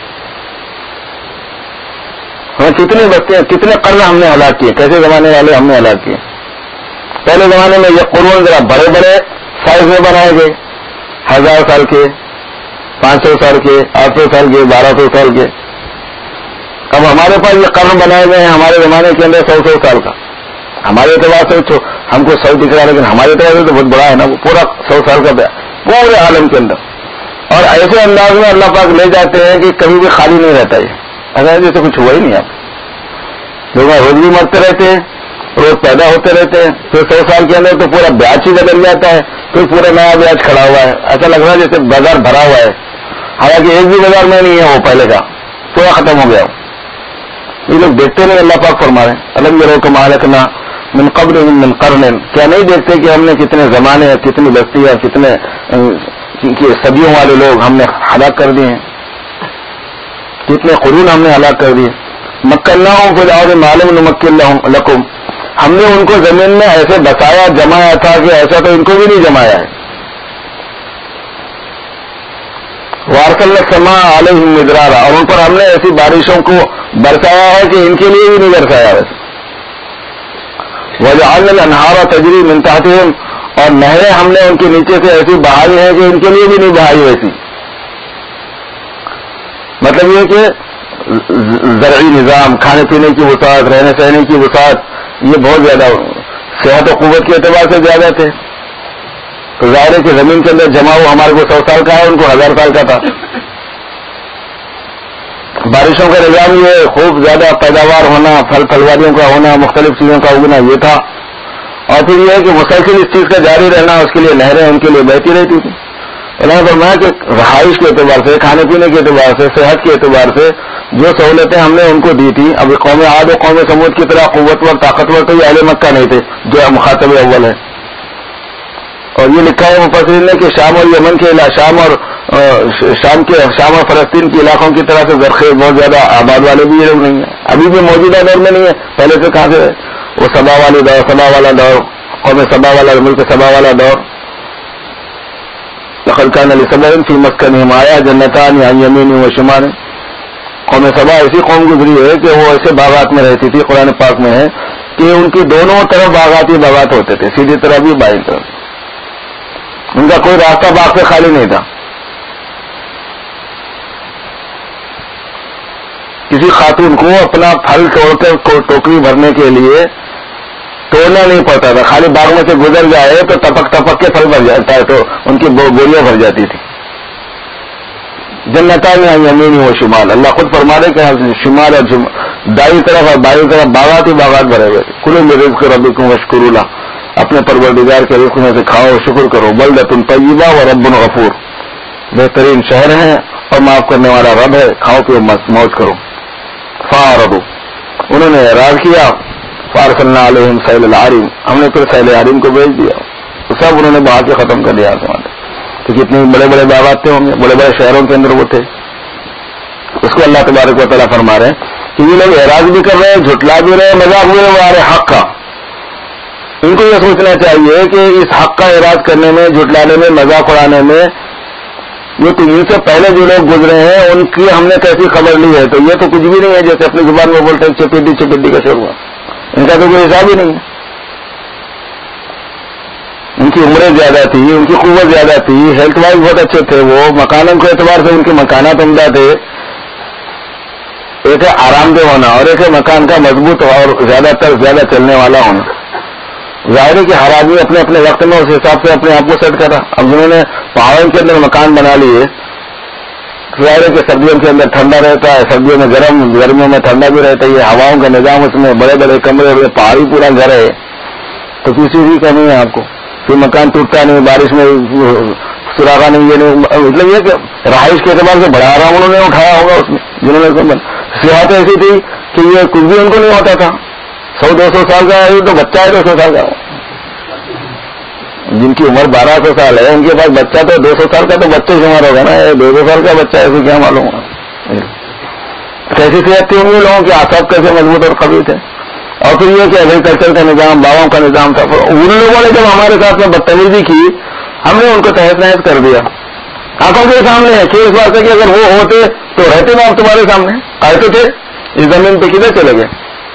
ہمیں کتنے بچے ہیں، کتنے قرن ہم نے ہلاک کیے، کیسے زمانے والے ہم نے ہلاک کیے. پہلے زمانے میں یہ قرون ذرا بڑے بڑے سائز میں بنائے گئے، ہزار سال کے، پانچ سو سال کے، آٹھ سو سال کے، بارہ سو سال کے. اب ہمارے پاس یہ قرن بنائے گئے ہیں ہمارے زمانے کے اندر سو سو سال کا. ہمارے اعتبار سے ہم کو سو دکھ رہا ہے لیکن ہمارے اعتبار سے تو بہت بڑا ہے نا. وہ پورا سو سال کا پورے عالم کے اندر. اور ایسے انداز میں اللہ پاک لے جاتے ہیں کہ کبھی بھی خالی نہیں رہتا. یہ اگر جیسے کچھ ہوا ہی نہیں. آپ لوگ روز بھی مرتے رہتے ہیں، روز پیدا ہوتے رہتے ہیں، پھر سو سال کے اندر تو پورا بیچ ہی بدل جاتا ہے، پھر پورا نیا بیچ کھڑا ہوا ہے. ایسا لگ رہا ہے جیسے بازار بھرا ہوا ہے، حالانکہ ایک بھی بازار میں نہیں ہے وہ پہلے کا، پورا ختم ہو گیا. یہ لوگ دیکھتے نہیں. اللہ پاک فرما رہے ہیں الم یروا کم اہلکنا من قبلہم من قرن، کیا نہیں دیکھتے کہ ہم نے کتنے زمانے، کتنی بستیاں، کتنے صدیوں والے لوگ ہم نے ہلاک کر دیے ہیں، کتنے قرون ہم نے ہلاک کر دیے. مکناہم فی الارض ما لم نمکن لکم، ہم نے ان کو زمین میں ایسے بسایا، جمایا تھا کہ ایسا تو ان کو بھی نہیں جمایا ہے. وارسلنا السماء علیہم مدرارا، اور ان پر ہم نے ایسی بارشوں کو برسایا ہے کہ ان کے لیے بھی نہیں برسایا ویسے. وجعلنا الانہار تجری من تحتہم، اور نہریں ہم نے ان کے نیچے سے ایسی بہائی ہیں کہ ان کے لیے بھی نہیں بہائی ویسی. مطلب یہ کہ زرعی نظام، کھانے پینے کی وسعت، رہنے سہنے کی وسعت، یہ بہت زیادہ صحت و قوت کے اعتبار سے زیادہ تھے. تو ظاہر ہے کہ زمین کے اندر جمع ہوا ہمارے کو سو سال کا ہے، ان کو ہزار سال کا تھا. بارشوں کا نظام یہ خوب زیادہ پیداوار ہونا، پھل پھلواریوں کا ہونا، مختلف چیزوں کا اگنا، یہ تھا. اور پھر یہ ہے کہ مسلسل اس چیز کا جاری رہنا، اس کے لیے نہریں ان کے لیے بہتی رہتی تھی. اللہ فرمایا کہ رہائش کے اعتبار سے، کھانے پینے کے اعتبار سے، صحت کے اعتبار سے جو سہولتیں ہم نے ان کو دی تھی. اب قوم عاد و قوم سمود کی طرح قوتور طاقتور تو یہ اہل مکہ نہیں تھے جو مخاطب اول ہے. اور یہ لکھا ہے مفسرین نے کہ شام اور یمن کے علاقے، شام اور شام کے شام اور فلسطین کے علاقوں کی طرح سے زرخیز بہت زیادہ آباد والے بھی یہ لوگ نہیں ہیں. ابھی بھی موجودہ دور میں نہیں ہے، پہلے سے کہاں سے ہے وہ سبا والی دور، سبا والا دور، قوم سبا والا ملک سبا والا دور. لقد كان لسبع في مسكنهم آية جنتان عن يمين وشمال. قوم سبا ایسی قوم گزری ہے کہ وہ ایسے باغات میں رہتی تھی، قرآن پاک میں ہے کہ ان کی دونوں طرف باغات ہی باغات ہوتے تھے، سیدھی طرف بھی بائیں طرف. ان کا کوئی راستہ باغ سے خالی نہیں تھا. کسی خاتون کو اپنا پھل توڑ کر ٹوکری بھرنے کے لیے توڑنا نہیں پڑتا تھا، خالی باغ میں سے گزر جائے تو ٹپک ٹپک کے پھل بھر جاتا ہے، تو ان کی بوریاں بھر جاتی تھی. جنتان عن یمین و شمال، اللہ خود فرما رہے کہ شمال اور دائیں طرف اور بائیں طرف باغات ہی باغات بھرے ہوئے تھے. کلوا من رزق ربکم واشکروا لہ، اپنے پروردگار کے رزق میں سے کھاؤ، شکر کرو. بلدۃ طیبہ و رب غفور، بہترین شہر ہے اور معاف کرنے والا رب ہے، کھاؤ پیو موج کرو. فاعرضوا، انہوں نے اعراض کیا. فارسلنا علیہم سیل العرم، ہم نے پھر سیل عرم کو بھیج دیا، تو سب انہوں نے بہا کے ختم کر دیا. تو کتنے بڑے بڑے باغات تھے، بڑے بڑے شہروں کے اندر وہ تھے. اس کو اللہ تبارک و تعالیٰ فرما رہے ہیں کہ یہ لوگ اعراض بھی کر رہے ہیں، جھٹلا بھی رہے، مذاق بھی رہے آ رہے حق کا. ان کو یہ سوچنا چاہیے کہ اس حق کا اعراض کرنے میں، جھٹلانے میں، مذاق اڑانے میں یہ تو ان سے پہلے جو لوگ گزرے ہیں ان کی ہم نے کیسی خبر لی ہے. تو یہ تو کچھ بھی نہیں ہے، جیسے اپنی زبان میں بولتے ہیں چپیٹی چپیٹی کا شور ہوا. ان کا تو کوئی حساب ہی نہیں ہے. ان کی عمریں زیادہ تھی، ان کی قوت زیادہ تھی، ہیلتھ وائز بہت اچھے تھے وہ، مکانوں کے اعتبار سے ان کے مکانات عمدہ تھے. ایک ہے آرام دہ ہونا اور ایک ہے مکان کا مضبوط اور زیادہ تر زیادہ چلنے والا ہونا. ظاہر ہے کہ ہر آدمی اپنے اپنے وقت میں اس حساب سے اپنے آپ کو سیٹ کرا. اب جنہوں نے پہاڑوں کے اندر مکان بنا لیے، ظاہر ہے کہ سردیوں کے اندر ٹھنڈا رہتا ہے، سردیوں میں گرم، گرمیوں میں ٹھنڈا بھی رہتا ہے. یہ ہواؤں کا نظام اس میں، بڑے بڑے کمرے، پہاڑی پورا گھر ہے، تو کسی بھی کمی ہے آپ کو. پھر مکان ٹوٹتا نہیں، بارش میں سراغا نہیں. یہ نہیں مطلب یہ کہ رہائش کے اعتبار سے بڑا آرام انہوں نے اٹھایا ہوگا اس میں. جنہوں نے صحت ایسی تھی کہ یہ کچھ بھی ان کو نہیں ہوتا تھا. سو دو سو سال کا ہے تو بچہ ہے دو سو سال کا. جن کی عمر بارہ سو سال ہے ان کے پاس بچہ تو دو سو سال کا تو بچے شمار ہوگا نا. دو سو سال کا بچہ ایسے کیا معلوم ہوگا. کیسی صحت تھی ان لوگوں کے اعصاب کیسے مضبوط اور قوی تھے. اور پھر یہ کہ ایگریکلچر کا نظام، باغوں کا نظام تھا. ان لوگوں نے جب ہمارے ساتھ میں بدتمیزی کی، ہم نے ان کو تحت نحت کر دیا. آنکھوں کے سامنے ہے کہ اس بات سے کہ اگر وہ ہوتے تو رہتے نا آپ تمہارے سامنے آئے تو تھے. اس زمین پہ کدھر چلے گئے.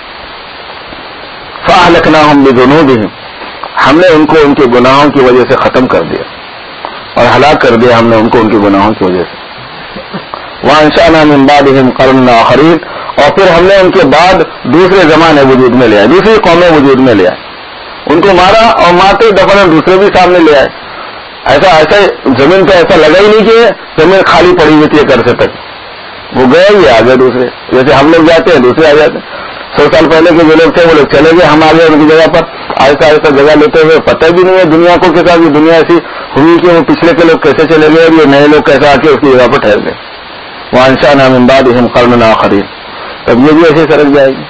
فأهلكناهم بذنوبهم، ہم نے ان کو ان کے گناہوں کی وجہ سے ختم کر دیا اور ہلاک کر دیا ہم نے ان کو ان کے گناہوں کی وجہ سے. وانشأنا من بعدهم قرنا آخرین، اور پھر ہم نے ان کے بعد دوسرے زمانے وجود میں لے آئے، دوسری قومیں وجود میں لے آئے. ان کو مارا اور مارتے دفعہ دوسرے بھی سامنے لے آئے. ایسا ایسا زمین پہ ایسا لگا ہی نہیں کہ زمین خالی پڑی ہوئی تھی عرصے تک. وہ گئے ہی آ گئے دوسرے، جیسے ہم لوگ جاتے ہیں دوسرے آ جاتے ہیں. سو سال پہلے کے جو لوگ تھے وہ لوگ چلے گئے، ہم آ گئے ان کی جگہ پر. آہستہ آہستہ جگہ لیتے ہوئے پتہ بھی نہیں ہے دنیا کو کے ساتھ. دنیا ایسی ہوئی کہ وہ پچھلے کے لوگ کیسے چلے گئے اور یہ نئے لوگ کیسے آ کے اس کی جگہ پر ٹھہر گئے. وانشأنا من بعدهم قرنا آخرین، تب یہ بھی ایسے سرک جائے گی.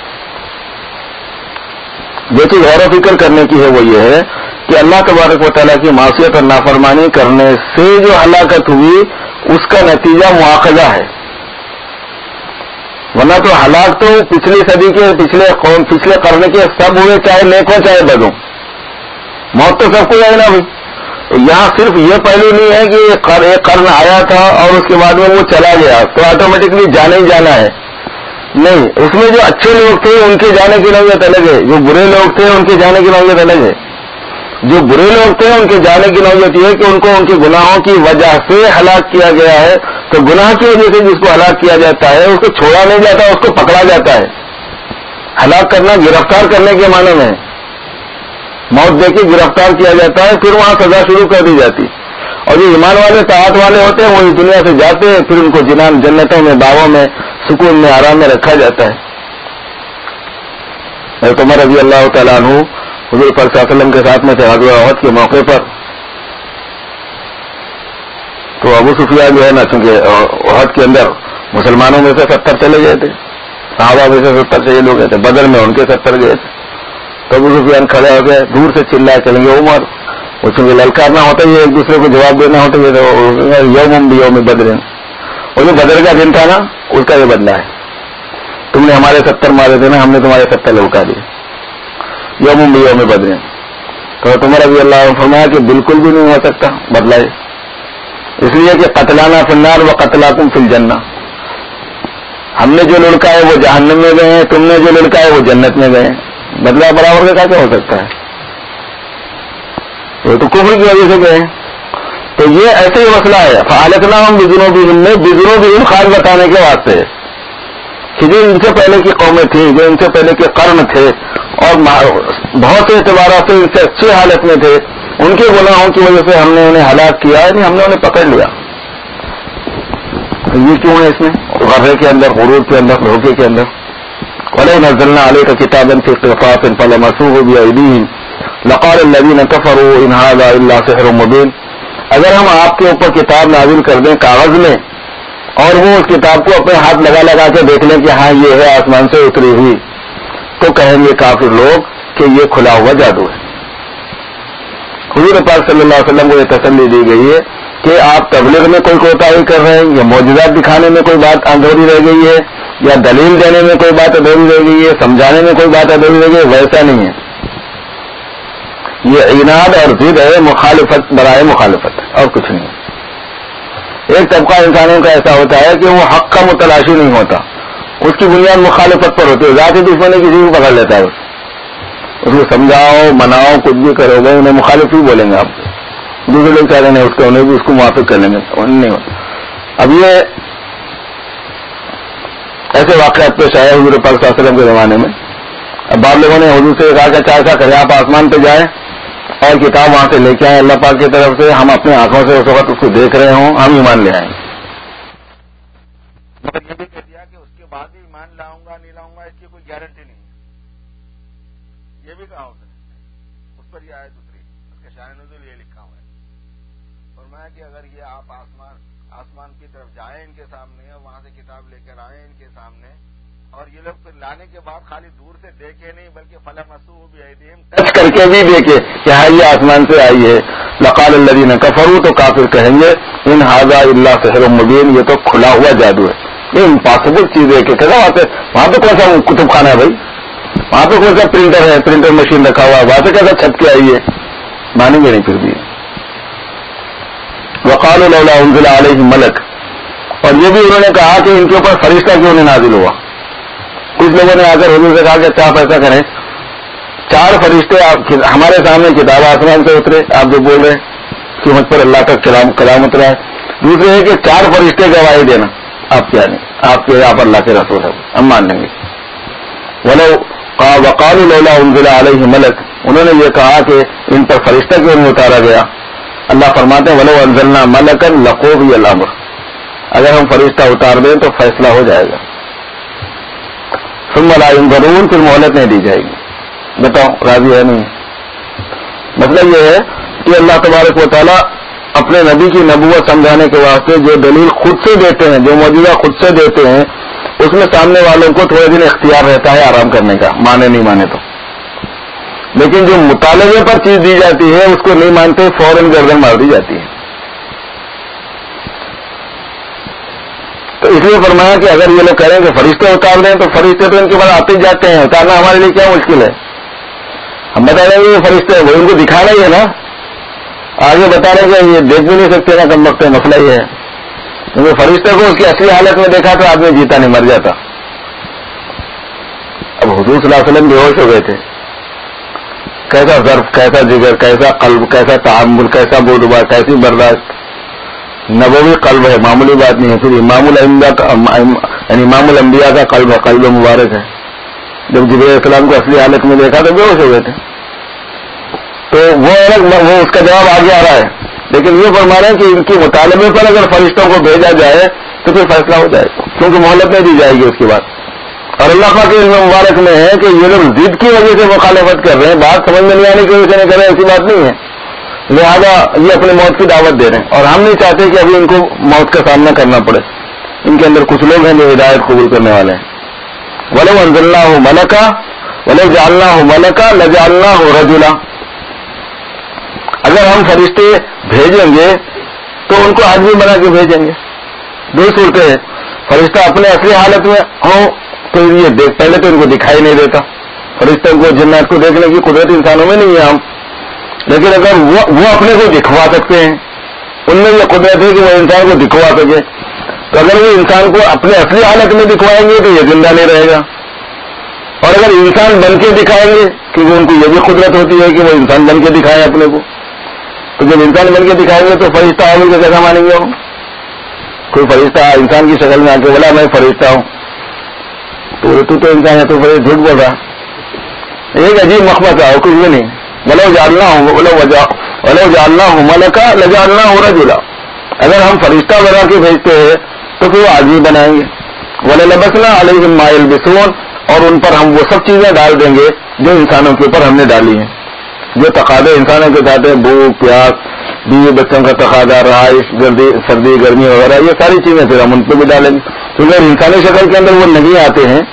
جو چیز غور و فکر کرنے کی ہے وہ یہ ہے کہ اللہ تبارک و تعالیٰ کی معصیت اور نافرمانی کرنے سے جو ہلاکت ہوئی اس کا نتیجہ مواخذہ ہے. ورنہ تو ہلاک تو پچھلی صدی کے پچھلے قوم پچھلے قرن کے سب ہوئے، چاہے نیک ہو چاہے بد ہو. موت تو سب کو آئے نا بھائی. یہاں صرف یہ پہلو نہیں ہے کہ ایک قرن آیا تھا اور اس کے بعد میں وہ چلا گیا تو آٹومیٹکلی جانا ہی جانا ہے. نہیں، اس میں جو اچھے لوگ تھے ان کے جانے کی نوعیت الگ ہے، جو برے لوگ تھے ان کے جانے کی نوعیت الگ ہے. جو برے لوگ تھے ان کے جانے کی نوعیت یہ ہے کہ ان کو ان کے گناہوں کی وجہ سے ہلاک کیا گیا ہے. تو گناہ کی وجہ سے جس کو ہلاک کیا جاتا ہے اس کو چھوڑا نہیں جاتا، اس کو پکڑا جاتا ہے. ہلاک کرنا گرفتار کرنے کے معنی میں موت دے کے گرفتار کیا جاتا ہے، پھر وہاں سزا شروع کر دی جاتی. اور جو ایمان والے طاعت والے ہوتے ہیں وہ اس دنیا سے جاتے ہیں، پھر ان کو جنان جنتوں میں باغوں میں سکون میں آرام میں رکھا جاتا ہے. حضرت عمر رضی اللہ تعالیٰ عنہ حضور پر صلی اللہ علیہ وسلم کے ساتھ میں تھے غزوہ احد کے موقع پر. تو ابو سفیان جو ہے نا، چونکہ احد کے اندر مسلمانوں میں سے ستر چلے گئے تھے، صحابہ میں سے ستر چلے لوگ گئے تھے، بدر میں ان کے ستر گئے تھے. تو ابو سفیان کھڑے ہو گئے، دور سے چلائے چلیں گے عمر. وہ چونکہ للکارنا ہوتا ہی ہے، ایک دوسرے کو جواب دینا ہوتا ہے. یوم بیوم بدر، اور جو بدر کا دن تھا نا اس کا یہ بدلہ ہے. تم نے ہمارے ستر مارے تھے نا، ہم نے تمہارے ستر لوٹا دیے. یوم بیوم بدر. تو عمر رضی اللہ عنہ فرمایا کہ بالکل بھی نہیں ہو سکتا بدلہ، اس لیے کہ قتلانا فی النار و قتلاکم فی الجنہ. ہم نے جو لڑکا ہے وہ جہنم میں گئے ہیں، تم نے جو لڑکا ہے وہ جنت میں گئے ہیں. بدلہ برابر کا کیا ہو سکتا ہے؟ وہ تو کفر کی وجہ سے گئے. تو یہ ایسے ہی مسئلہ ہے. فَأَهْلَكْنَاهُمْ بِذُنُوبِهِمْ میں بِذُنُوبِهِمْ خاص بتانے کے واسطے کہ جو ان سے پہلے کی قومیں تھیں، جو ان سے پہلے کے قرن تھے اور بہت سے اعتبارات سے ان سے اچھی حالت میں تھے، ان کے گناہوں کی وجہ سے ہم نے انہیں ہلاک کیا، یعنی ہم نے انہیں پکڑ لیا. تو یہ کیوں ہے اس میں غرے کے اندر، غرور کے اندر، دھوکے کے اندر. وَلَوْ نَزَّلْنَا عَلَيْكَ كِتَابًا فِي قِرْطَاسٍ فَلَمَسُوهُ بِأَيْدِيهِمْ لَقَالَ الَّذِينَ كَفَرُوا إِنْ هَذَا إِلَّا سِحْرٌ مُبِينٌ. اگر ہم آپ کے اوپر کتاب نازل کر دیں کاغذ میں اور وہ اس کتاب کو اپنے ہاتھ لگا لگا کے دیکھ لیں کہ ہاں یہ ہے آسمان سے اتری ہوئی، تو کہیں گے کافر لوگ کہ یہ کھلا ہوا جادو ہے. حضور پاک صلی اللہ علیہ وسلم کو یہ تسلی دی گئی ہے کہ آپ تبلیغ میں کوئی کوتاہی کر رہے ہیں، یا معجزات دکھانے میں کوئی بات ادھوری رہ گئی ہے، یا دلیل دینے میں کوئی بات ادھوری رہ گئی ہے، سمجھانے میں کوئی بات ادھوری رہ گئی ہے. ویسا نہیں ہے، یہ عناد اور ضد ہے، مخالفت برائے مخالفت اور کچھ نہیں. ایک طبقہ انسانوں کا ایسا ہوتا ہے کہ وہ حق کا متلاشی نہیں ہوتا، اس کی بنیاد مخالفت پر ہوتی ہے. ذاتی دشمنی کسی کو پکڑ لیتا ہے، اس کو سمجھاؤ مناؤ کچھ بھی کرو گے انہیں مخالف ہی بولیں گے. آپ دوسرے لوگ چاہ رہے ہیں اس کو، انہیں بھی اس کو موافق کر لیں گے، نہیں ہوتا. اب یہ ایسے واقعات پیش آئے حضور پاک صلی اللہ علیہ وسلم کے زمانے میں. اب بعض لوگوں نے حضور سے کہا کہ اچھا ایسا کریں آپ آسمان پہ جائیں اور کتاب وہاں سے لے کے آئیں اللہ پاک کی طرف سے، ہم اپنے آنکھوں سے اس وقت اس کو دیکھ رہے ہوں، ہم ایمان لے آئیں. مگر یہ بھی کہہ دیا کہ اس کے بعد بھی ایمان لاؤں گا نہیں لاؤں گا اس کی کوئی گارنٹی نہیں ہے. یہ بھی کہا اس نے، اس پر یہ آیت اتری، اس کا شان نزول یہ لکھا ہوا ہے. فرمایا کہ اگر یہ آپ آسمان آسمان کی طرف جائیں ان کے سامنے اور وہاں سے کتاب لے کر آئیں ان کے سامنے، اور یہ لوگ پھر لانے کے بعد خالی دور سے دیکھے نہیں بلکہ فَلَمَسُوهُ بِأَيْدِيهِمْ ٹچ کر کے بھی دیکھے کہ ہاں یہ آسمان سے آئی ہے. لَقَالَ الَّذِينَ كَفَرُوا تو کافر کہیں گے ان هَذَا إِلَّا سِحْرٌ مُبِينٌ یہ تو کھلا ہوا جادو ہے، یہ امپاسبل چیز ہے. کہ کہا وہاں وہاں پہ کون سا کتب خانہ ہے بھائی، وہاں پہ کون سا پرنٹر ہے، پرنٹر مشین رکھا ہوا ہے، وہاں سے کیسا چھپ کے آئی ہے، مانیں گے نہیں پھر بھی. وَقَالُوا لَوْلَا أُنزِلَ عَلَيْهِ مَلَكٌ اور یہ بھی انہوں نے کہا کہ ان کے اوپر فرشتہ کیوں نہیں نازل ہوا. کچھ لوگوں نے آ کر حضور سے کہا کہ آپ ایسا کریں چار فرشتے آپ ہمارے سامنے کتاب آسمان سے اترے، آپ جو بول رہے ہیں کہ مجھ پر اللہ کا کلام کلام اترا ہے. دوسرے ہے کہ چار فرشتے گواہی دینا، آپ کیا نہیں، آپ کے آپ اللہ کے رسول ہے، ہم مان لیں گے. ولو وقالوا لولا انزل علیہ ملک انہوں نے یہ کہا کہ ان پر فرشتہ کیوں نہیں اتارا گیا. اللہ فرماتے ہیں ولو انزلنا ملکا لقضی الامر اگر ہم فرشتہ اتار دیں تو فیصلہ ہو جائے گا. ثم لا ينظرون پھر مہلت نہیں دی جائے گی. بتاؤ راضی ہے نہیں؟ مطلب یہ ہے کہ اللہ تبارک و تعالیٰ اپنے نبی کی نبوت سمجھانے کے واسطے جو دلیل خود سے دیتے ہیں، جو معجزہ خود سے دیتے ہیں، اس میں سامنے والوں کو تھوڑے دن اختیار رہتا ہے آرام کرنے کا، مانے نہیں مانے تو. لیکن جو مطالبے پر چیز دی جاتی ہے اس کو نہیں مانتے فوراً گردن مار دی جاتی ہے. تو اس لیے فرمایا کہ اگر یہ لوگ کہہ رہے ہیں کہ فرشتے اتار دیں تو فرشتے تو ان کے بعد آتے جاتے ہیں، اتارنا ہمارے لیے کیا مشکل ہے. ہم بتا رہے ہیں یہ فرشتے وہ ان کو دکھانا ہی ہے نا، آگے بتا رہے کہ یہ دیکھ بھی نہیں سکتے نا کم وقت مسئلہ یہ ہے، کیونکہ فرشتے کو اس کی اصلی حالت میں دیکھا تو آدمی جیتا نہیں، مر جاتا. اب حضور صلی اللہ علیہ وسلم بے ہوش ہو گئے تھے. کیسا ظرف، کیسا جگر، کیسا قلب، کیسا تحمل، کیسا بودبا، کیسی برداشت. نبوی قلب ہے، معمولی بات نہیں ہے. پھر امام الانبیاء کا یعنی امام الانبیاء کا قلب ہے، قلب مبارک ہے. جب جبرائیل السلام کو اصلی حالت میں دیکھا تو بے ہوش ہو گئے تھے. تو وہ الگ وہ اس کا جواب آگے آ رہا ہے، لیکن یہ فرما رہے ہیں کہ ان کے مطالبے پر اگر فرشتوں کو بھیجا جائے تو پھر فیصلہ ہو جائے، کیونکہ مہلت نہیں دی جائے گی اس کے بعد. اور اللہ پاک کے علم مبارک میں ہے کہ یہ لوگ ضد کی وجہ سے مخالفت کر رہے ہیں، بات سمجھ میں نہیں آنے کی وجہ سے نہیں کر رہے ہیں، ایسی بات نہیں ہے. لہذا یہ اپنے موت کی دعوت دے رہے ہیں، اور ہم نہیں چاہتے کہ ابھی ان کو موت کا سامنا کرنا پڑے. ان کے اندر کچھ لوگ ہیں جو ہدایت قبول کرنے والے ہیں. وَلَوْ أَنزَلْنَاهُ مَلَكًا وَلَوْ جَعَلْنَاهُ مَلَكًا لَجَعَلْنَاهُ رَجُلًا. اگر ہم فرشتے بھیجیں گے تو ان کو آدمی بنا کے بھیجیں گے. دو صورتیں ہیں، فرشتہ اپنے اصلی حالت میں ہو تو یہ دیکھ، پہلے تو ان کو دکھائی نہیں دیتا. فرشتوں کو، جنات کو دیکھنے کی قدرت انسانوں میں نہیں ہے ہم، لیکن اگر وہ, وہ اپنے کو دکھوا سکتے ہیں، ان میں یہ قدرت ہے کہ وہ انسان کو دکھوا سکے. تو اگر وہ انسان کو اپنے اصلی حالت میں دکھوائیں گے تو یہ زندہ نہیں رہے گا. اور اگر انسان بن کے دکھائیں گے، کیونکہ ان کو یہ بھی قدرت ہوتی ہے کہ وہ انسان بن کے دکھائیں اپنے کو، تو جب انسان بن کے دکھائیں گے تو فرشتہ آنے کا کیسا مانیں گے؟ کوئی فرشتہ انسان کی شکل میں آ کے بولا میں فرشتہ ہوں، تو تو تو انسان ہے تو پھر جھوٹ بول رہا. ایک عجیب مخمت ہے، کچھ بھی نہیں. ولو جعلنا ہوں ولو جعلنا ہوں ملکا لجعلنا ہوں رجلا. اگر ہم فرشتہ بنا کے بھیجتے ہیں تو پھر وہ آدمی بنائیں گے. وللبسنا علیہم ما یلبسون، اور ان پر ہم وہ سب چیزیں ڈال دیں گے جو انسانوں کے اوپر ہم نے ڈالی ہیں. جو تقاضے انسانوں کے ساتھ ہیں، بھوک پیاس، بیوی بچوں کا تقاضا، رہائش، سردی گرمی وغیرہ، یہ ساری چیزیں پھر ہم ان پہ بھی ڈالیں گے. کیونکہ انسانی شکل کے اندر وہ نہیں آتے ہیں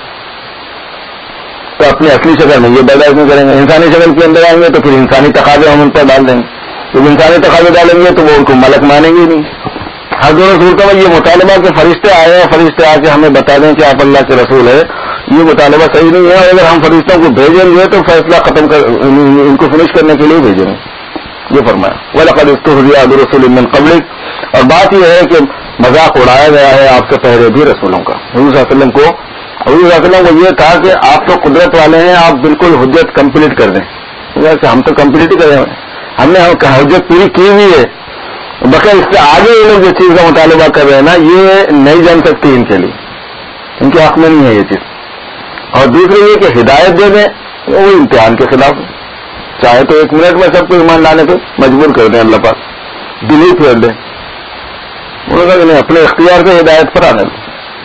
تو اپنی اصلی شکل میں یہ برداشت نہیں کریں گے. انسانی شکل کے اندر آئیں گے تو پھر انسانی تقاضے ہم ان پر ڈال دیں گے. جب انسانی تقاضے ڈالیں گے تو وہ ان کو ملک مانیں گے نہیں. ہر دونوں صورتوں میں یہ مطالبہ کہ فرشتے آئے ہیں، فرشتے آ کے ہمیں بتا دیں کہ آپ اللہ کے رسول ہے، یہ مطالبہ صحیح نہیں ہے. اور اگر ہم فرشتوں کو بھیجیں گے تو فیصلہ ختم کر ان کو فنش کرنے کے لیے بھیجیں گے. یہ فرمایا وَلَقَدِ اسْتُهْزِئَ بِرُسُلٍ مِّن قَبْلِكَ. اور بات یہ ہے کہ مذاق اڑایا گیا ہے آپ سے پہلے بھی رسولوں کا. حضور صلی اللہ علیہ وسلم کو حضور صلی اللہ علیہ وسلم کو یہ تھا کہ آپ تو قدرت والے ہیں، آپ بالکل حجت کمپلیٹ کر دیں. ہم تو کمپلیٹ ہی کرے ہوئے، ہم نے حجت پوری کی ہوئی ہے. بقیر اس سے آگے یہ لوگ جس چیز کا مطالبہ کر رہے ہیں نا، یہ نہیں جان سکتی ان کے لیے، ان کے حق میں نہیں ہے یہ چیز. اور دوسری یہ کہ ہدایت دے دیں وہ امتحان کے خلاف ہے. چاہے تو ایک منٹ میں سب کو ایمان لانے پہ مجبور کر دیں، اللہ پاک دل ہی پھیر دیں. انہوں نے نہیں، اپنے اختیار سے ہدایت پر آنے دیں.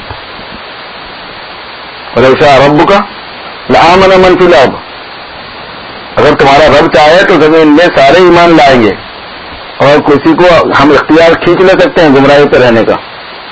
وَلَوْ شَاءَ رَبُّكَ لَآمَنَ مَنْ فِي الْأَرْضِ. اگر تمہارا رب چاہے تو زمین میں سارے ایمان لائیں گے، اور کسی کو ہم اختیار کھینچ لے سکتے ہیں گمراہی پر رہنے کا،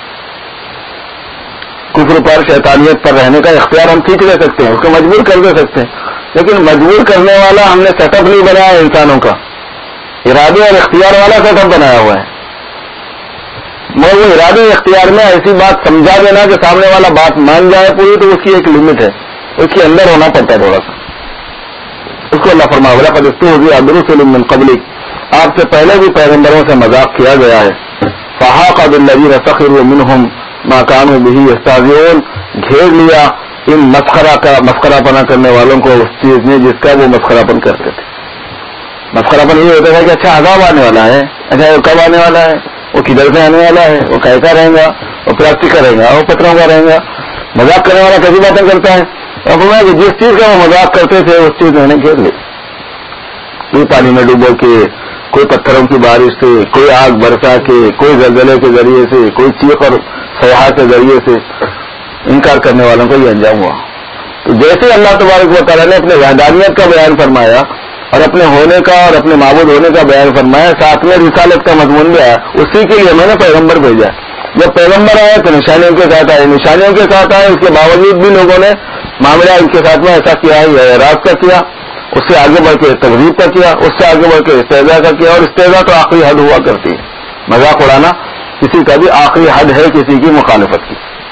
کفر پر، شیطانیت پر رہنے کا اختیار ہم کھینچ لے سکتے ہیں، اس کو مجبور کر دے سکتے ہیں. لیکن مجبور کرنے والا ہم نے سیٹ اپ نہیں بنایا ہے، انسانوں کا ارادے اور اختیار والا سیٹ اپ بنایا ہوا ہے. مگر وہ ارادے اختیار میں ایسی بات سمجھا دینا کہ سامنے والا بات مان جائے پوری، تو اس کی ایک لمٹ ہے، اس کے اندر ہونا پڑتا ہے تھوڑا سا. اس کو اللہ فرمایا وَلَقَدِ اسْتُهْزِئَ بِرُسُلٍ مِّن قَبْلِكَ. آپ سے پہلے بھی پیغمبروں سے مذاق کیا گیا ہے. فَحَاقَ بِالَّذِينَ سَخِرُوا مِنْهُمْ مَا كَانُوا بِهِ يَسْتَهْزِئُونَ. گھیر لیا ان مسخرہ کا مسخرہ پنا کرنے والوں کو اس چیز نے جس کا وہ مسخرہ پن کرتے تھے. مسخرہ پن یہ ہوتا ہے کہ اچھا عذاب آنے والا ہے، اچھا وہ کب آنے والا ہے، وہ کدھر سے آنے والا ہے، وہ کیسا رہے گا، وہ پلاسٹک کا رہے گا، وہ پتھروں کا رہے گا. مذاق کرنے والا کیسی باتیں کرتا ہے. اور فرمایا کہ جس چیز کا وہ مذاق کرتے تھے اس چیز میں نے گھیر لی. کوئی پانی میں ڈوبو کے، کوئی پتھروں کی بارش سے، کوئی آگ برسا کے، کوئی زلزلے کے ذریعے سے، کوئی چیخ اور صیحہ کے ذریعے سے انکار کرنے والوں کو یہ انجام ہوا. تو جیسے اللہ تبارک و تعالیٰ نے اپنے وحدانیت کا بیان فرمایا اور اپنے ہونے کا اور اپنے معبود ہونے کا بیان فرمایا، ساتھ میں رسالت کا مضمون بھی آیا. اسی کے لیے میں نے پیغمبر بھیجا. جب پیغمبر آئے تو نشانیوں کے ساتھ آئے، نشانیوں کے ساتھ آئے. اس کے باوجود بھی لوگوں نے معاملہ ان کے ساتھ میں ایسا کیا ہے، یہ اعراض کا کیا، اس سے آگے بڑھ کے تکذیب کا کیا، اس سے آگے بڑھ کے استہزاء کا کیا. اور استہزاء تو آخری حد ہوا کرتی ہے. مذاق اڑانا کسی کا بھی آخری حد ہے کسی کی مخالفت کی.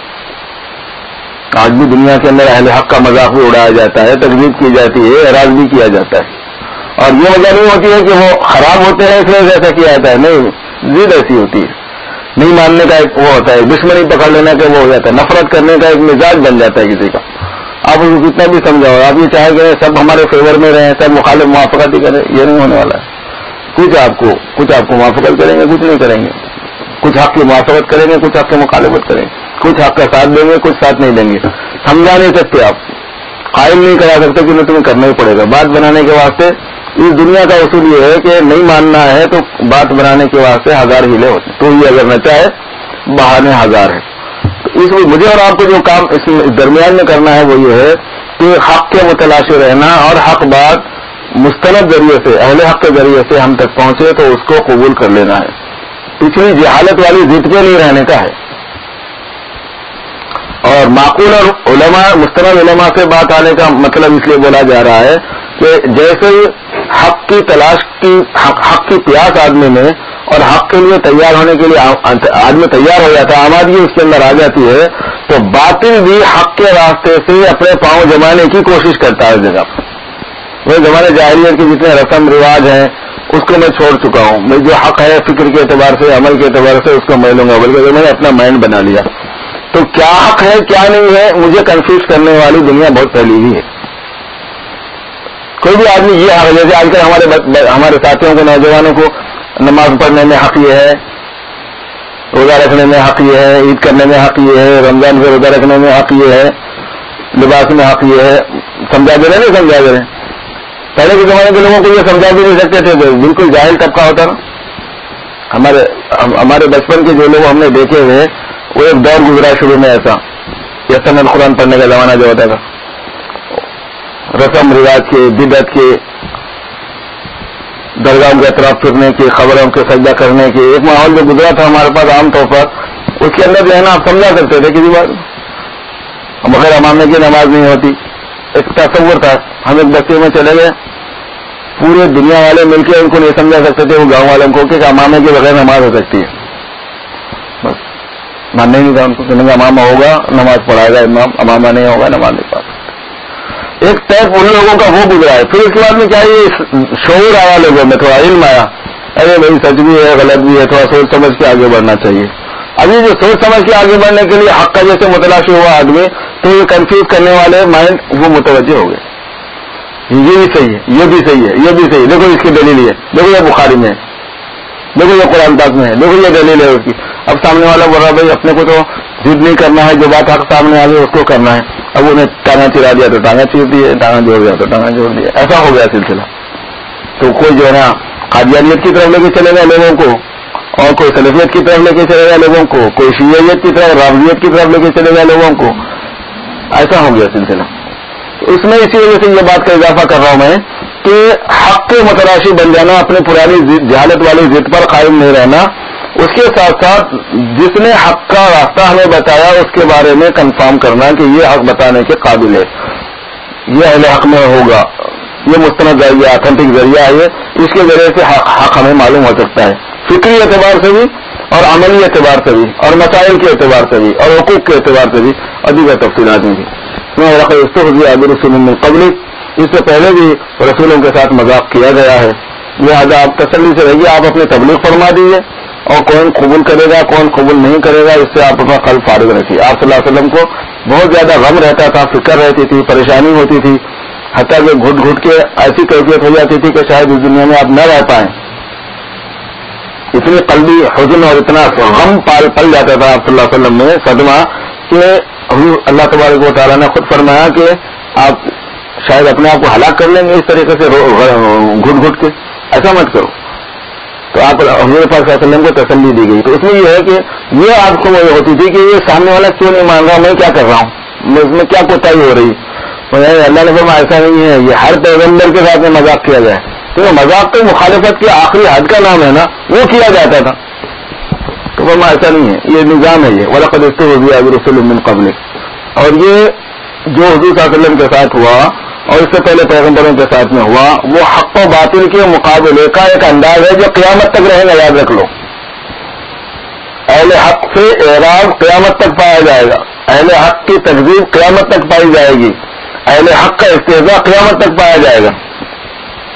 آج بھی دنیا کے اندر اہل حق کا مذاق بھی اڑایا جاتا ہے، تکذیب کی جاتی ہے، اعراض بھی کیا جاتا ہے. اور یہ وجہ نہیں ہوتی ہے کہ وہ خراب ہوتے ہیں اس لیے ایسا کیا جاتا ہے، نہیں، ضد ایسی ہوتی ہے، نہیں ماننے کا ایک وہ ہوتا ہے، دشمنی پکڑ لینا کا وہ ہو جاتا ہے، نفرت کرنے کا ایک مزاج بن جاتا ہے کسی کا. آپ اس کو کتنا بھی سمجھاؤ، آپ یہ چاہے کہ سب ہمارے فیور میں رہیں، سب مخالف موافقت ہی کریں، یہ نہیں ہونے والا ہے. کچھ آپ کو کچھ آپ کو موافقت کریں گے، کچھ نہیں کریں گے، کچھ حق کی موافقت کریں گے، کچھ حق کی مخالفت کریں گے، کچھ حق کا ساتھ دیں گے، کچھ ساتھ نہیں دیں گے. سمجھا نہیں سکتے، آپ قائم نہیں کرا سکتے کہ تمہیں کرنا ہی پڑے گا. بات بنانے کے واسطے اس دنیا کا اصول یہ ہے کہ نہیں ماننا ہے تو بات بنانے کے واسطے ہزار ہیلے ہوتے، تو یہ اگر نہ چاہے بہانے ہزار ہے. اس میں مجھے اور آپ کو جو کام اس درمیان میں کرنا ہے وہ یہ ہے کہ حق کے متلاشی رہنا اور حق بات مستند ذریعے سے، اہل حق کے ذریعے سے ہم تک پہنچے تو اس کو قبول کر لینا ہے. پچھلی جہالت والی ضد پہ نہیں رہنے کا ہے. اور معقول اور علماء مستند علماء سے بات آنے کا مطلب اس لیے بولا جا رہا ہے کہ جیسے حق کی تلاش کی حق, حق کی پیاس آدمی میں اور حق کے لیے تیار ہونے کے لیے آدمی تیار ہو جاتا ہے، آمادگی اس کے اندر آ جاتی ہے، تو باطل بھی حق کے راستے سے اپنے پاؤں جمانے کی کوشش کرتا ہے اس جگہ پر. وہ زمانے جاہلیت کے جتنے رسم رواج ہیں اس کو میں چھوڑ چکا ہوں. میں جو حق ہے فکر کے اعتبار سے، عمل کے اعتبار سے اس کو میں لوں گا، بلکہ میں نے اپنا مائنڈ بنا لیا. تو کیا حق ہے کیا نہیں ہے مجھے کنفیوز کرنے والی دنیا بہت پھیلی ہوئی ہے. کوئی بھی آدمی یہ حق، جیسے آج کل ہمارے ہمارے ساتھیوں کو، نوجوانوں کو نماز پڑھنے میں حق یہ ہے، روزہ رکھنے میں حق یہ ہے، عید کرنے میں حق یہ ہے، رمضان میں روزہ رکھنے میں حق یہ ہے، لباس میں حق یہ ہے. سمجھا دے رہے نہیں سمجھا دے رہے. پہلے کے زمانے کے لوگوں کو یہ سمجھا بھی نہیں سکتے تھے، بالکل جاہل طبقہ ہوتا نا. ہمارے ہمارے بچپن کے جو لوگ ہم نے دیکھے ہوئے وہ ایک دور گزرا شروع میں ایسا، یسن القرآن پڑھنے کا زمانہ جو ہوتا تھا، رسم رواج کے، بدعت کے، درگاہوں کے اطراف پھرنے کے، خبروں کے سجدہ کرنے کے، ایک ماحول جو گزرا تھا ہمارے پاس عام طور پر، اس کے اندر جو ہے نا آپ سمجھا سکتے تھے کسی بات بغیر امامے کی نماز نہیں ہوتی. ایک تصور تھا. ہم ایک بستی میں چلے گئے، پورے دنیا والے مل کے ان کو نہیں سمجھا سکتے تھے وہ گاؤں والوں کو کہ امامے کے بغیر نماز ہو سکتی ہے. بس ماننے نہیں تھا ان کو کہ امامہ ہوگا نماز پڑھائے گا امام، امامہ نہیں ہوگا نماز نہیں پڑھا. ایک ٹائپ ان لوگوں کا وہ گزرا ہے. پھر اس کے بعد میں کیا یہ شعور آیا لوگوں میں، تھوڑا علم آیا، ارے بھائی سچ بھی ہے غلط بھی ہے، تھوڑا سوچ سمجھ کے آگے بڑھنا چاہیے. ابھی جو سوچ سمجھ کے آگے بڑھنے کے لیے حق کا جیسے متلاشی ہوا آدمی، تو یہ کنفیوز کرنے والے مائنڈ وہ متوجہ ہو گئے. یہ بھی صحیح ہے، یہ بھی صحیح ہے، یہ بھی صحیح ہے، دیکھو اس کی دلیل ہے، دیکھو یہ بخاری میں ہے، دیکھو یہ قرآن پاک میں ہے، دیکھو یہ دلیل ہے اس کی. اب سامنے والا بول رہا بھائی اپنے کو تو ضد نہیں کرنا ہے، جو بات حق سامنے آ گئی اس کو کرنا ہے. اب انہیں ٹانگا چرا دیا تو ٹانگا چیر دی، ٹانگا جوڑ دیا تو ٹانگا جوڑ دیا، ایسا ہو گیا سلسلہ. تو کوئی جو ہے نا قادیانیت کی طرف لے کے چلے گا لوگوں کو، اور کوئی سلفیت کی طرف لے کے چلے گا لوگوں کو، کوئی شیعیت کی طرف، رافضیت کی طرف لے کے چلے گا لوگوں کو. ایسا ہو گیا سلسلہ. اس میں اسی وجہ سے یہ بات کا اضافہ کر رہا ہوں میں کہ حق کے متلاشی بن جانا، اپنی پرانی جہالت والی ضد پر قائم نہیں رہنا، اس کے ساتھ ساتھ جس نے حق کا راستہ ہمیں بتایا اس کے بارے میں کنفرم کرنا کہ یہ حق بتانے کے قابل ہے، یہ اہل حق میں ہوگا، یہ مستند ذریعہ اتھینٹک ذریعہ ہے، اس کے ذریعے سے حق, حق ہمیں معلوم ہو سکتا ہے، فکری اعتبار سے بھی اور عملی اعتبار سے بھی اور مسائل کے اعتبار سے بھی اور حقوق کے اعتبار سے بھی اور دیگر تفصیلات میں بھی. رسول من قبل، اس سے پہلے بھی رسولوں کے ساتھ مذاق کیا گیا ہے، لہٰذا آپ تسلی سے رہیے، آپ اپنی تبلیغ فرما دیجیے، اور کون قبول کرے گا کون قبول نہیں کرے گا اس سے آپ اپنا قلب فارغ رکھیے. آپ صلی اللہ علیہ وسلم کو بہت زیادہ غم رہتا تھا، فکر رہتی تھی، پریشانی ہوتی تھی، حتیٰ کہ گھٹ گھٹ کے ایسی کیفیت ہو جاتی تھی کہ شاید اس دنیا میں آپ نہ رہ پائیں. اتنی قلبی حزن اور اتنا غم پال پل جاتا تھا آپ صلی اللہ علیہ وسلم میں، صدمہ، کہ اللہ تبارک و تعالیٰ نے خود فرمایا کہ آپ شاید اپنے آپ کو ہلاک کر لیں گے اس طریقے سے گھٹ گھٹ کے، ایسا مت کرو. تو آپ حضور پاک صلی اللہ علیہ وسلم کو تسلی دی گئی. تو اس میں یہ ہے کہ یہ آپ کو وجہ ہوتی تھی کہ یہ سامنے والا کیوں نہیں مان رہا، میں کیا کر رہا ہوں، میں اس میں کیا کوتاہی ہو رہی. اللہ نے فرمایا ایسا نہیں ہے، یہ ہر پیغمبر کے ساتھ میں مذاق کیا جائے، تو مذاق تو مخالفت کے آخری حد کا نام ہے نا، وہ کیا جاتا تھا. تو فرمایا ایسا نہیں ہے، یہ نظام ہے، یہ وَلَقَدِ اسْتُهْزِئَ بِرُسُلٍ مِّن قَبْلِكَ. اور یہ جو حضور صلی اللہ علیہ وسلم کے ساتھ ہوا اور اس سے پہلے پیغمبروں کے ساتھ میں ہوا، وہ حق و باطل کے مقابلے کا ایک انداز ہے جو قیامت تک رہے گا، یاد رکھ لو. اہل حق سے اعراض قیامت تک پایا جائے گا، اہل حق کی تکذیب قیامت تک پائی جائے گی، اہل حق کا استہزاء قیامت تک پایا جائے گا.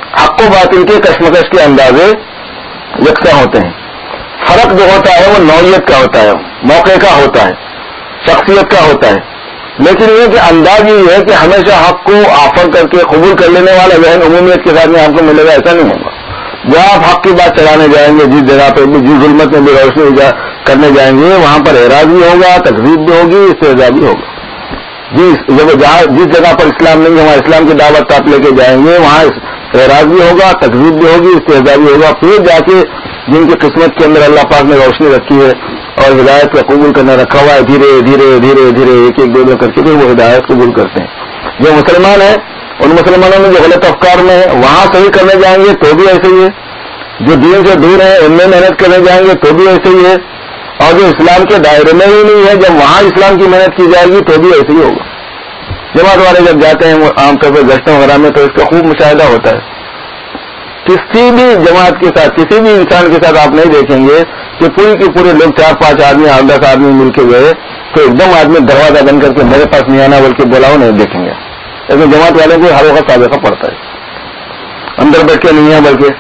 حق و باطل کے کشمکش کے اندازے یکساں ہوتے ہیں. فرق جو ہوتا ہے وہ نوعیت کا ہوتا ہے, موقع کا ہوتا ہے, شخصیت کا ہوتا ہے. لیکن یہ کہ انداز یہ ہے کہ ہمیشہ حق کو آفر کر کے قبول کر لینے والا ذہن عمومیت کے ساتھ میں آپ کو ملے گا, ایسا نہیں ہوگا. جہاں آپ حق کی بات چلانے جائیں گے, جس جگہ پہ بھی, جس ظلمت میں بھی روشنی کرنے جائیں گے, وہاں پر اعراض بھی ہوگا, تکذیب بھی ہوگی, استہزاء بھی ہوگا. جس جہاں جس جگہ پر اسلام نہیں ہے وہاں اسلام کی دعوت آپ لے کے جائیں گے, وہاں اعراض بھی ہوگا, تکذیب بھی ہوگی, استہزاء بھی ہوگا. پھر جا کے جن کی قسمت کے اندر اللہ پاک نے روشنی رکھی ہے اور ہدایت کا قبول کرنا رکھا ہوا ہے, دھیرے دھیرے دھیرے دھیرے ایک ایک دو دو کر کے پھر وہ ہدایت قبول کرتے ہیں. جو مسلمان ہیں ان مسلمانوں میں جو غلط افکار میں ہے وہاں صحیح کرنے جائیں گے تو بھی ایسے ہی ہے, جو دین سے دور ہیں ان میں محنت کرنے جائیں گے تو بھی ایسے ہی ہے, اور جو اسلام کے دائرے میں ہی نہیں ہے جب وہاں اسلام کی محنت کی جائے گی تو بھی ایسے ہی ہوگا. جماعت والے جب جاتے ہیں عام طور پر گشتوں وغیرہ میں تو اس کا خوب مشاہدہ ہوتا ہے. کسی بھی جماعت کے ساتھ, کسی بھی انسان کے ساتھ آپ نہیں دیکھیں گے کہ پوری کے پورے لوگ چار پانچ آدمی آٹھ دس آدمی مل کے گئے تو ایک دم آدمی دروازہ بند کر کے میرے پاس نہیں آنا بلکہ بلاؤ نہیں دیکھیں گے. لیکن جماعت والوں کو ہر وقت سابقہ پڑتا ہے, اندر بیٹھ کے نہیں ہے بلکہ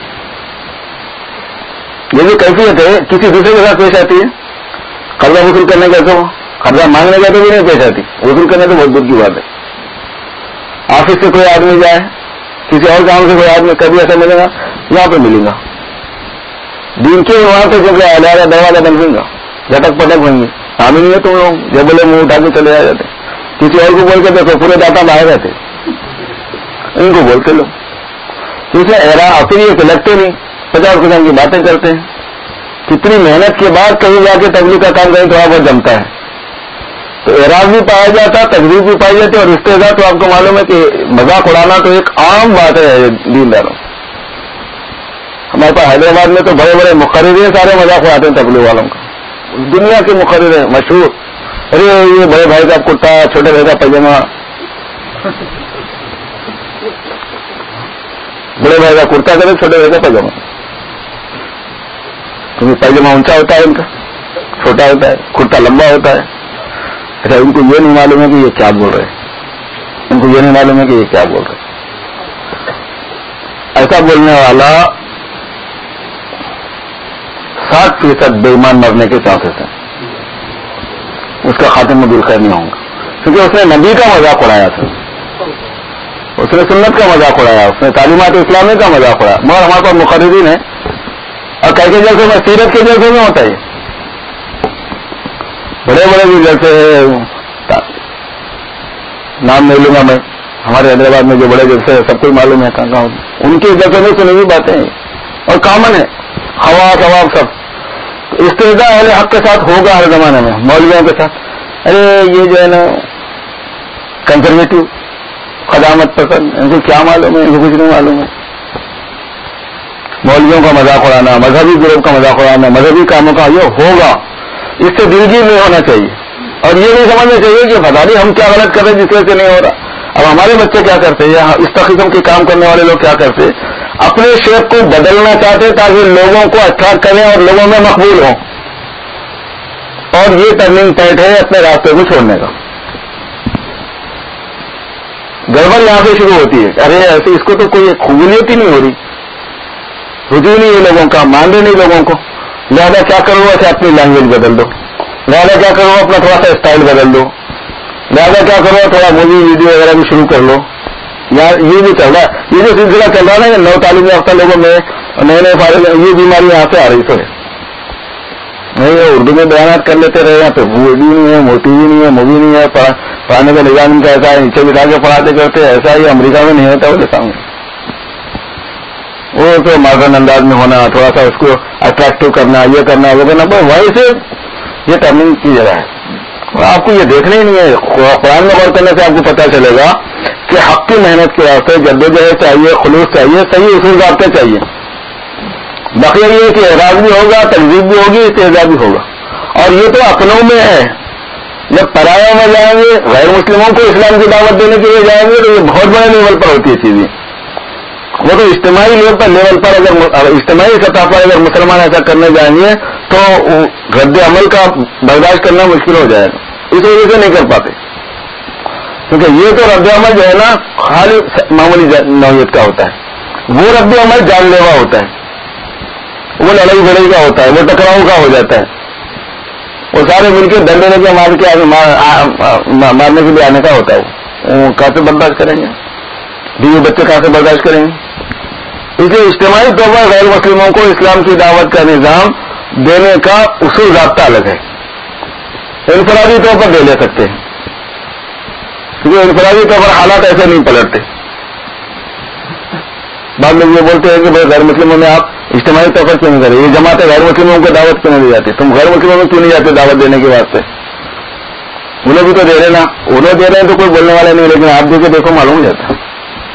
یہ جو کیفیت ہے کسی دوسرے کے ساتھ پیش آتی ہے. قرضہ وصول کرنے کا تو قرضہ مانگنے کا تو بھی نہیں پیش آتی, وصول کرنے تو بہت دور کی بات ہے. آفس سے کوئی آدمی جائے, کسی اور کام سے کوئی آدمی, کبھی ایسا ملے گا یہاں پہ ملے گا. دین کے وہاں پہ جب علیحدہ دروازہ بن دوں گا, جھٹک پٹک بن گی, حامی نہیں ہے تم لوگ, جب بولے منہ اٹھا کے چلے آ جاتے. کسی اور کو بول کے دیکھو پورے ڈاٹا باہر رہتے, ان کو بولتے لوگ. کیونکہ ایرا پھر یہ لگتے نہیں, پچاس قسم کی باتیں کرتے ہیں. کتنی محنت کے بعد کہیں جا کے تبلیغ کا کام کہیں تھوڑا بہت جمتا ہے تو اعراض بھی پایا جاتا, تکلیف بھی پائی جاتی, اور استہزاء تو آپ کو معلوم ہے کہ مذاق اڑانا تو ایک عام بات ہے دینداروں. ہمارے پاس حیدرآباد میں تو بڑے بڑے مقررین سارے مذاق اڑاتے ہیں تبلیغ والوں کا, دنیا کے مقرر ہیں مشہور. ارے یہ بڑے بھائی کا کرتا, چھوٹے بھائی کا پاجامہ, بڑے بھائی کا کرتا کرے, چھوٹے بھائی کا پاجامہ. کیونکہ پاجامہ اونچا ہوتا ہے, ان کا چھوٹا ہوتا ہے, کرتا لمبا ہوتا ہے. اچھا, ان کو یہ نہیں معلوم ہے کہ یہ کیا بول رہے ہیں, ان کو یہ نہیں معلوم ہے کہ یہ کیا بول رہے ہیں. ایسا بولنے والا ساٹھ فیصد بے ایمان مرنے کے چانسز ہیں, اس کا خاتمہ بالخیر نہیں ہوگا. کیونکہ اس نے نبی کا مذاق اڑایا تھا, اس نے سنت کا مذاق اڑایا, اس نے تعلیمات اسلامی کا مذاق اڑایا. مگر ہمارے پاس مقررین ہیں, اور کئی کے جلسوں میں, سیرت کے جلسوں میں ہوتا ہے, بڑے بڑے بھی جلسے نام نہیں لوں گا میں, ہمارے حیدرآباد میں جو بڑے جلسے ہیں سب کو معلوم ہے کہاں کہاں, ان کے جلسے میں سنی ہوئی باتیں ہیں اور کامن ہے, خواص عوام سب. استہزاء اہل حق کے ساتھ ہوگا ہر زمانے میں, مولویوں کے ساتھ. ارے یہ جو ہے نا کنزرویٹو, قدامت پسند, ان کو کیا معلوم ہے, ان کو کچھ نہیں معلوم ہے. مولویوں کا مذاق اڑانا, مذہبی گروپ کا مذاق اڑانا, مذہبی کاموں کا یہ ہوگا, اس سے دلگیر نہیں ہونا چاہیے. اور یہ نہیں سمجھنا چاہیے کہ پتہ نہیں ہم کیا غلط کر رہے ہیں جس وجہ سے نہیں ہو رہا. اب ہمارے بچے کیا کرتے ہیں, اس قسم کے کام کرنے والے لوگ کیا کرتے, اپنے شیپ کو بدلنا چاہتے تاکہ لوگوں کو اٹریکٹ کریں اور لوگوں میں مقبول ہوں. اور یہ ٹرننگ پوائنٹ ہے اپنے راستے کو چھوڑنے کا. گڑبڑ یہاں سے شروع ہوتی ہے. ارے ایسے اس کو تو کوئی قبولیت ہی نہیں ہو رہی, رجوع نہیں ہے لوگوں کا, مان رہے نہیں لوگوں کو. لہٰذا کیا کرو, ایسے اپنی لینگویج بدل دو. لہٰذا کیا کرو, اپنا تھوڑا سا اسٹائل بدل دو. لہٰذا کیا کرو, تھوڑا مووی ویڈیو وغیرہ بھی شروع کر لو. یا یہ بھی چل رہا ہے, یہ جو سلسلہ چل رہا ہے نا نو تعلیم یافتہ لوگوں میں نئے نئے فارغ, یہ بیماری یہاں سے آ رہی تو ہے. نہیں اردو میں بیانات کر لیتے رہے, یہاں پہ ویڈیو نہیں ہے, موٹی بھی نہیں ہے, مووی نہیں ہے, پڑھانے کا نظام کا ایسا ہے, نیچے بٹھا کے پڑھاتے کرتے. ایسا ہی امریکہ میں نہیں ہوتا, وہ دیکھا ہوں. وہ تو ماڈرن انداز میں ہونا, تھوڑا سا اس کو اٹریکٹو کرنا, یہ کرنا وہ کرنا, بس وہیں سے یہ ٹرننگ کی جگہ ہے. اور آپ کو یہ دیکھنا ہی نہیں ہے, قرآن میں غور کرنے سے آپ کو پتہ چلے گا کہ حق کی محنت کے واسطے جدوجہد چاہیے, خلوص چاہیے, صحیح اصول ضابطے چاہیے. بقیہ یہ کہ اعراض بھی ہوگا, تکذیب بھی ہوگی, استہزاء بھی ہوگا. اور یہ تو اپنوں میں ہے. جب پرایوں میں جائیں گے, غیر مسلموں کو اسلام کی دعوت دینے کے لیے جائیں گے تو یہ بہت بڑے لیول پر ہوتی ہے چیزیں. وہ تو اجتماعی لیول پر لیول پر اگر اجتماعی سطح پر اگر مسلمان ایسا کرنے جائیں گے تو رد عمل کا برداشت کرنا مشکل ہو جائے گا. اس وجہ سے نہیں کر پاتے, کیونکہ یہ تو رد عمل جو ہے نا خالی معمولی نوعیت کا ہوتا ہے. وہ رد عمل جان لیوا ہوتا ہے، وہ لڑائی بڑائی کا ہوتا ہے، وہ ٹکراؤ کا ہو جاتا ہے، وہ سارے مل کے ڈنڈے لے کے مار کے مارنے کے لیے آنے کا ہوتا ہے. وہ کہاں سے برداشت کریں گے؟ بیوی بچے کہاں سے برداشت کریں گے؟ اس لیے اجتماعی طور پر غیر مسلموں کو اسلام کی دعوت کا نظام دینے کا اصول ضابطہ الگ ہے. انفرادی طور پر دے لے سکتے ہیں، کیونکہ انفرادی طور پر حالات ایسے نہیں پلٹتے. بعض لوگ یہ بولتے ہیں کہ بھائی غیر مسلموں میں آپ اجتماعی طور پر کیوں نہیں کریں؟ یہ جماعتیں غیر مسلموں کو دعوت کیوں نہیں دی جاتی؟ تم غیر مسلموں میں کیوں نہیں جاتے دعوت دینے کے واسطے؟ انہیں بھی تو دے رہے نا، انہیں دے رہے ہیں تو کوئی بولنے والے نہیں، لیکن آپ دے کے دیکھو معلوم جاتا ہے.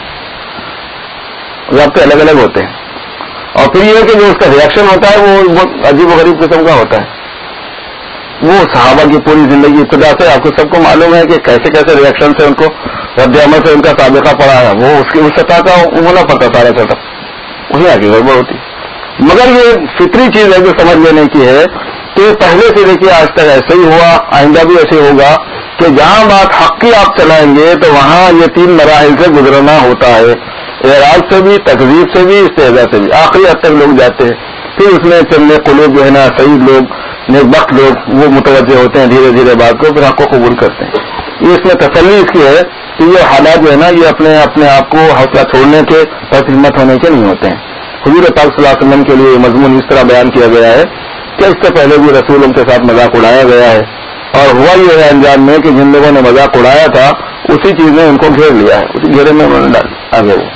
ضابطے الگ الگ ہوتے ہیں. اور پھر یہ ہے کہ جو اس کا ریئیکشن ہوتا ہے وہ بہت عجیب و غریب قسم کا ہوتا ہے. وہ صحابہ کی پوری زندگی ابتدا سے آپ کو سب کو معلوم ہے کہ کیسے کیسے ریئیکشن سے ان کو رد عمل سے ان کا سابقہ پڑا ہے. وہ اس کی اس سطح کا ہونا پڑتا سارا سطح، وہی آگے گڑبڑ ہوتی. مگر یہ فطری چیز ہے جو سمجھ لینے کی ہے کہ پہلے سے دیکھیے آج تک ایسے ہی ہوا، آئندہ بھی ایسے ہوگا کہ جہاں بات حق کی آپ چلائیں گے تو وہاں یہ تین مراحل سے گزرنا ہوتا ہے، اعراض سے بھی، تکذیب سے بھی، استہزاء سے بھی. آخری حد تک لوگ جاتے ہیں، پھر اس میں چند قلوب جو ہے نا صحیح لوگ، نیک لوگ، وہ متوجہ ہوتے ہیں دھیرے دھیرے بات کو، پھر حق کو قبول کرتے ہیں. یہ اس میں تسلی اس کی ہے کہ یہ حالات جو ہے نا یہ اپنے اپنے آپ کو حوصلہ چھوڑنے کے پس ہمت ہونے کے نہیں ہوتے ہیں. حضور پاک صلی اللہ علیہ وسلم کے لیے یہ مضمون اس طرح بیان کیا گیا ہے کہ اس سے پہلے بھی رسول ان کے ساتھ مذاق اڑایا گیا ہے، اور ہوا یہ ہے انجام میں کہ جن لوگوں نے مذاق اڑایا تھا اسی چیز نے ان کو گھیر لیا ہے، اسی گھیرے میں انہوں نے آگے. وہ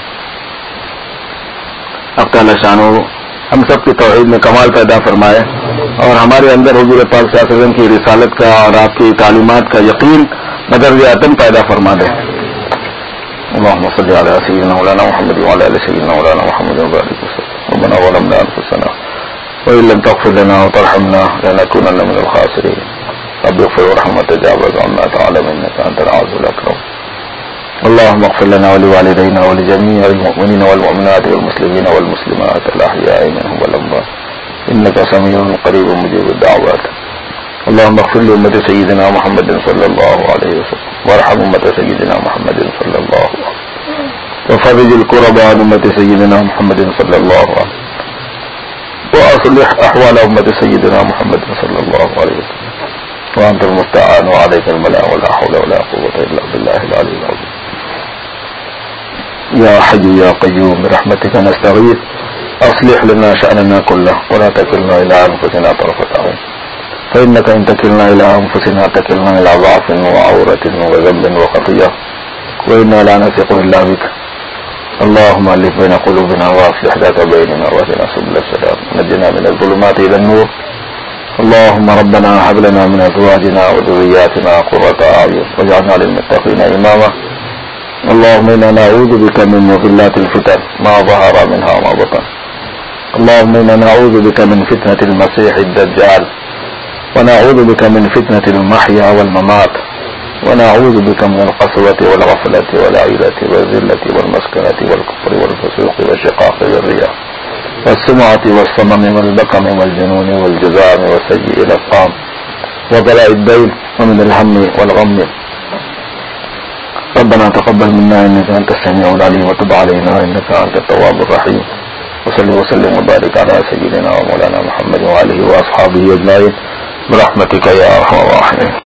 اب تعالیٰ شان ہو ہم سب کی توحید میں کمال پیدا فرمائے اور ہمارے اندر حضور پاک صلی اللہ علیہ وسلم کی رسالت کا اور آپ کی تعلیمات کا یقین بدرجہ عدم پیدا فرما دے. اللهم صل على سيدنا مولانا محمد وعلى ال سيدنا مولانا محمد وبارك وسلم. ربنا ظلمنا انفسنا وان لم تغفر لنا وترحمنا لنكونن من الخاسرين. رب اغفر وارحم وتجاوز عنا تعالى انك انت العزيز الاكرم. اللهم اغفر لنا ولوالدينا ولجميع المؤمنين والمؤمنات والمسلمين والمسلمات الاحياء منهم والاموات انك سميع قريب مجيب الدعوات. اللهم اغفر لأمة سيدنا محمد صلى الله عليه وسلم وارحم أمة سيدنا محمد صلى الله عليه وسلم وفرج الكرب عن أمة سيدنا محمد صلى الله عليه وسلم وأصلح أحوال أمة سيدنا محمد صلى الله عليه وسلم. وأنت المستعان وعليك الملاء ولا حول ولا قوة إلا بالله العلي العظيم. يا حي يا قيوم برحمتك نستغيث أصلح لنا شأننا كله ولا تكلنا إلى أنفسنا طرفة عين فإنك إن تكلنا إلى أنفسنا تكلنا إلى ضعف وعورة وذنب وخطيئة وإنا لا نثق إلا بك. اللهم ألف بين قلوبنا وأصلح ذات بيننا واهدنا سبل السلام ونجنا من الظلمات إلى النور. اللهم ربنا هب لنا من أزواجنا وذرياتنا قرة أعين واجعلنا للمتقين إماما. اللهم إنا نعوذ بك من مضلات الفتن ما ظهر منها وما بطن. اللهم إنا نعوذ بك من فتنة المسيح الدجال ونعوذ بك من فتنة المحيا والممات ونعوذ بك من القسوة والغفلة والعيلة والذلة والمسكنة والكفر والفسوق والشقاق والرياء والسمعة والصمم والبكم والجنون والجزام وسيء الأسقام وبلاء الدين ومن الهم والغم. ربنا تقبل منا إنك أنت السميع العليم وتب علينا إنك أنت التواب الرحيم. وصلي وسلم وبارك على سيدنا ومولانا محمد وآله وأصحابه أجمعين برحمتك يا أرحم الراحمين.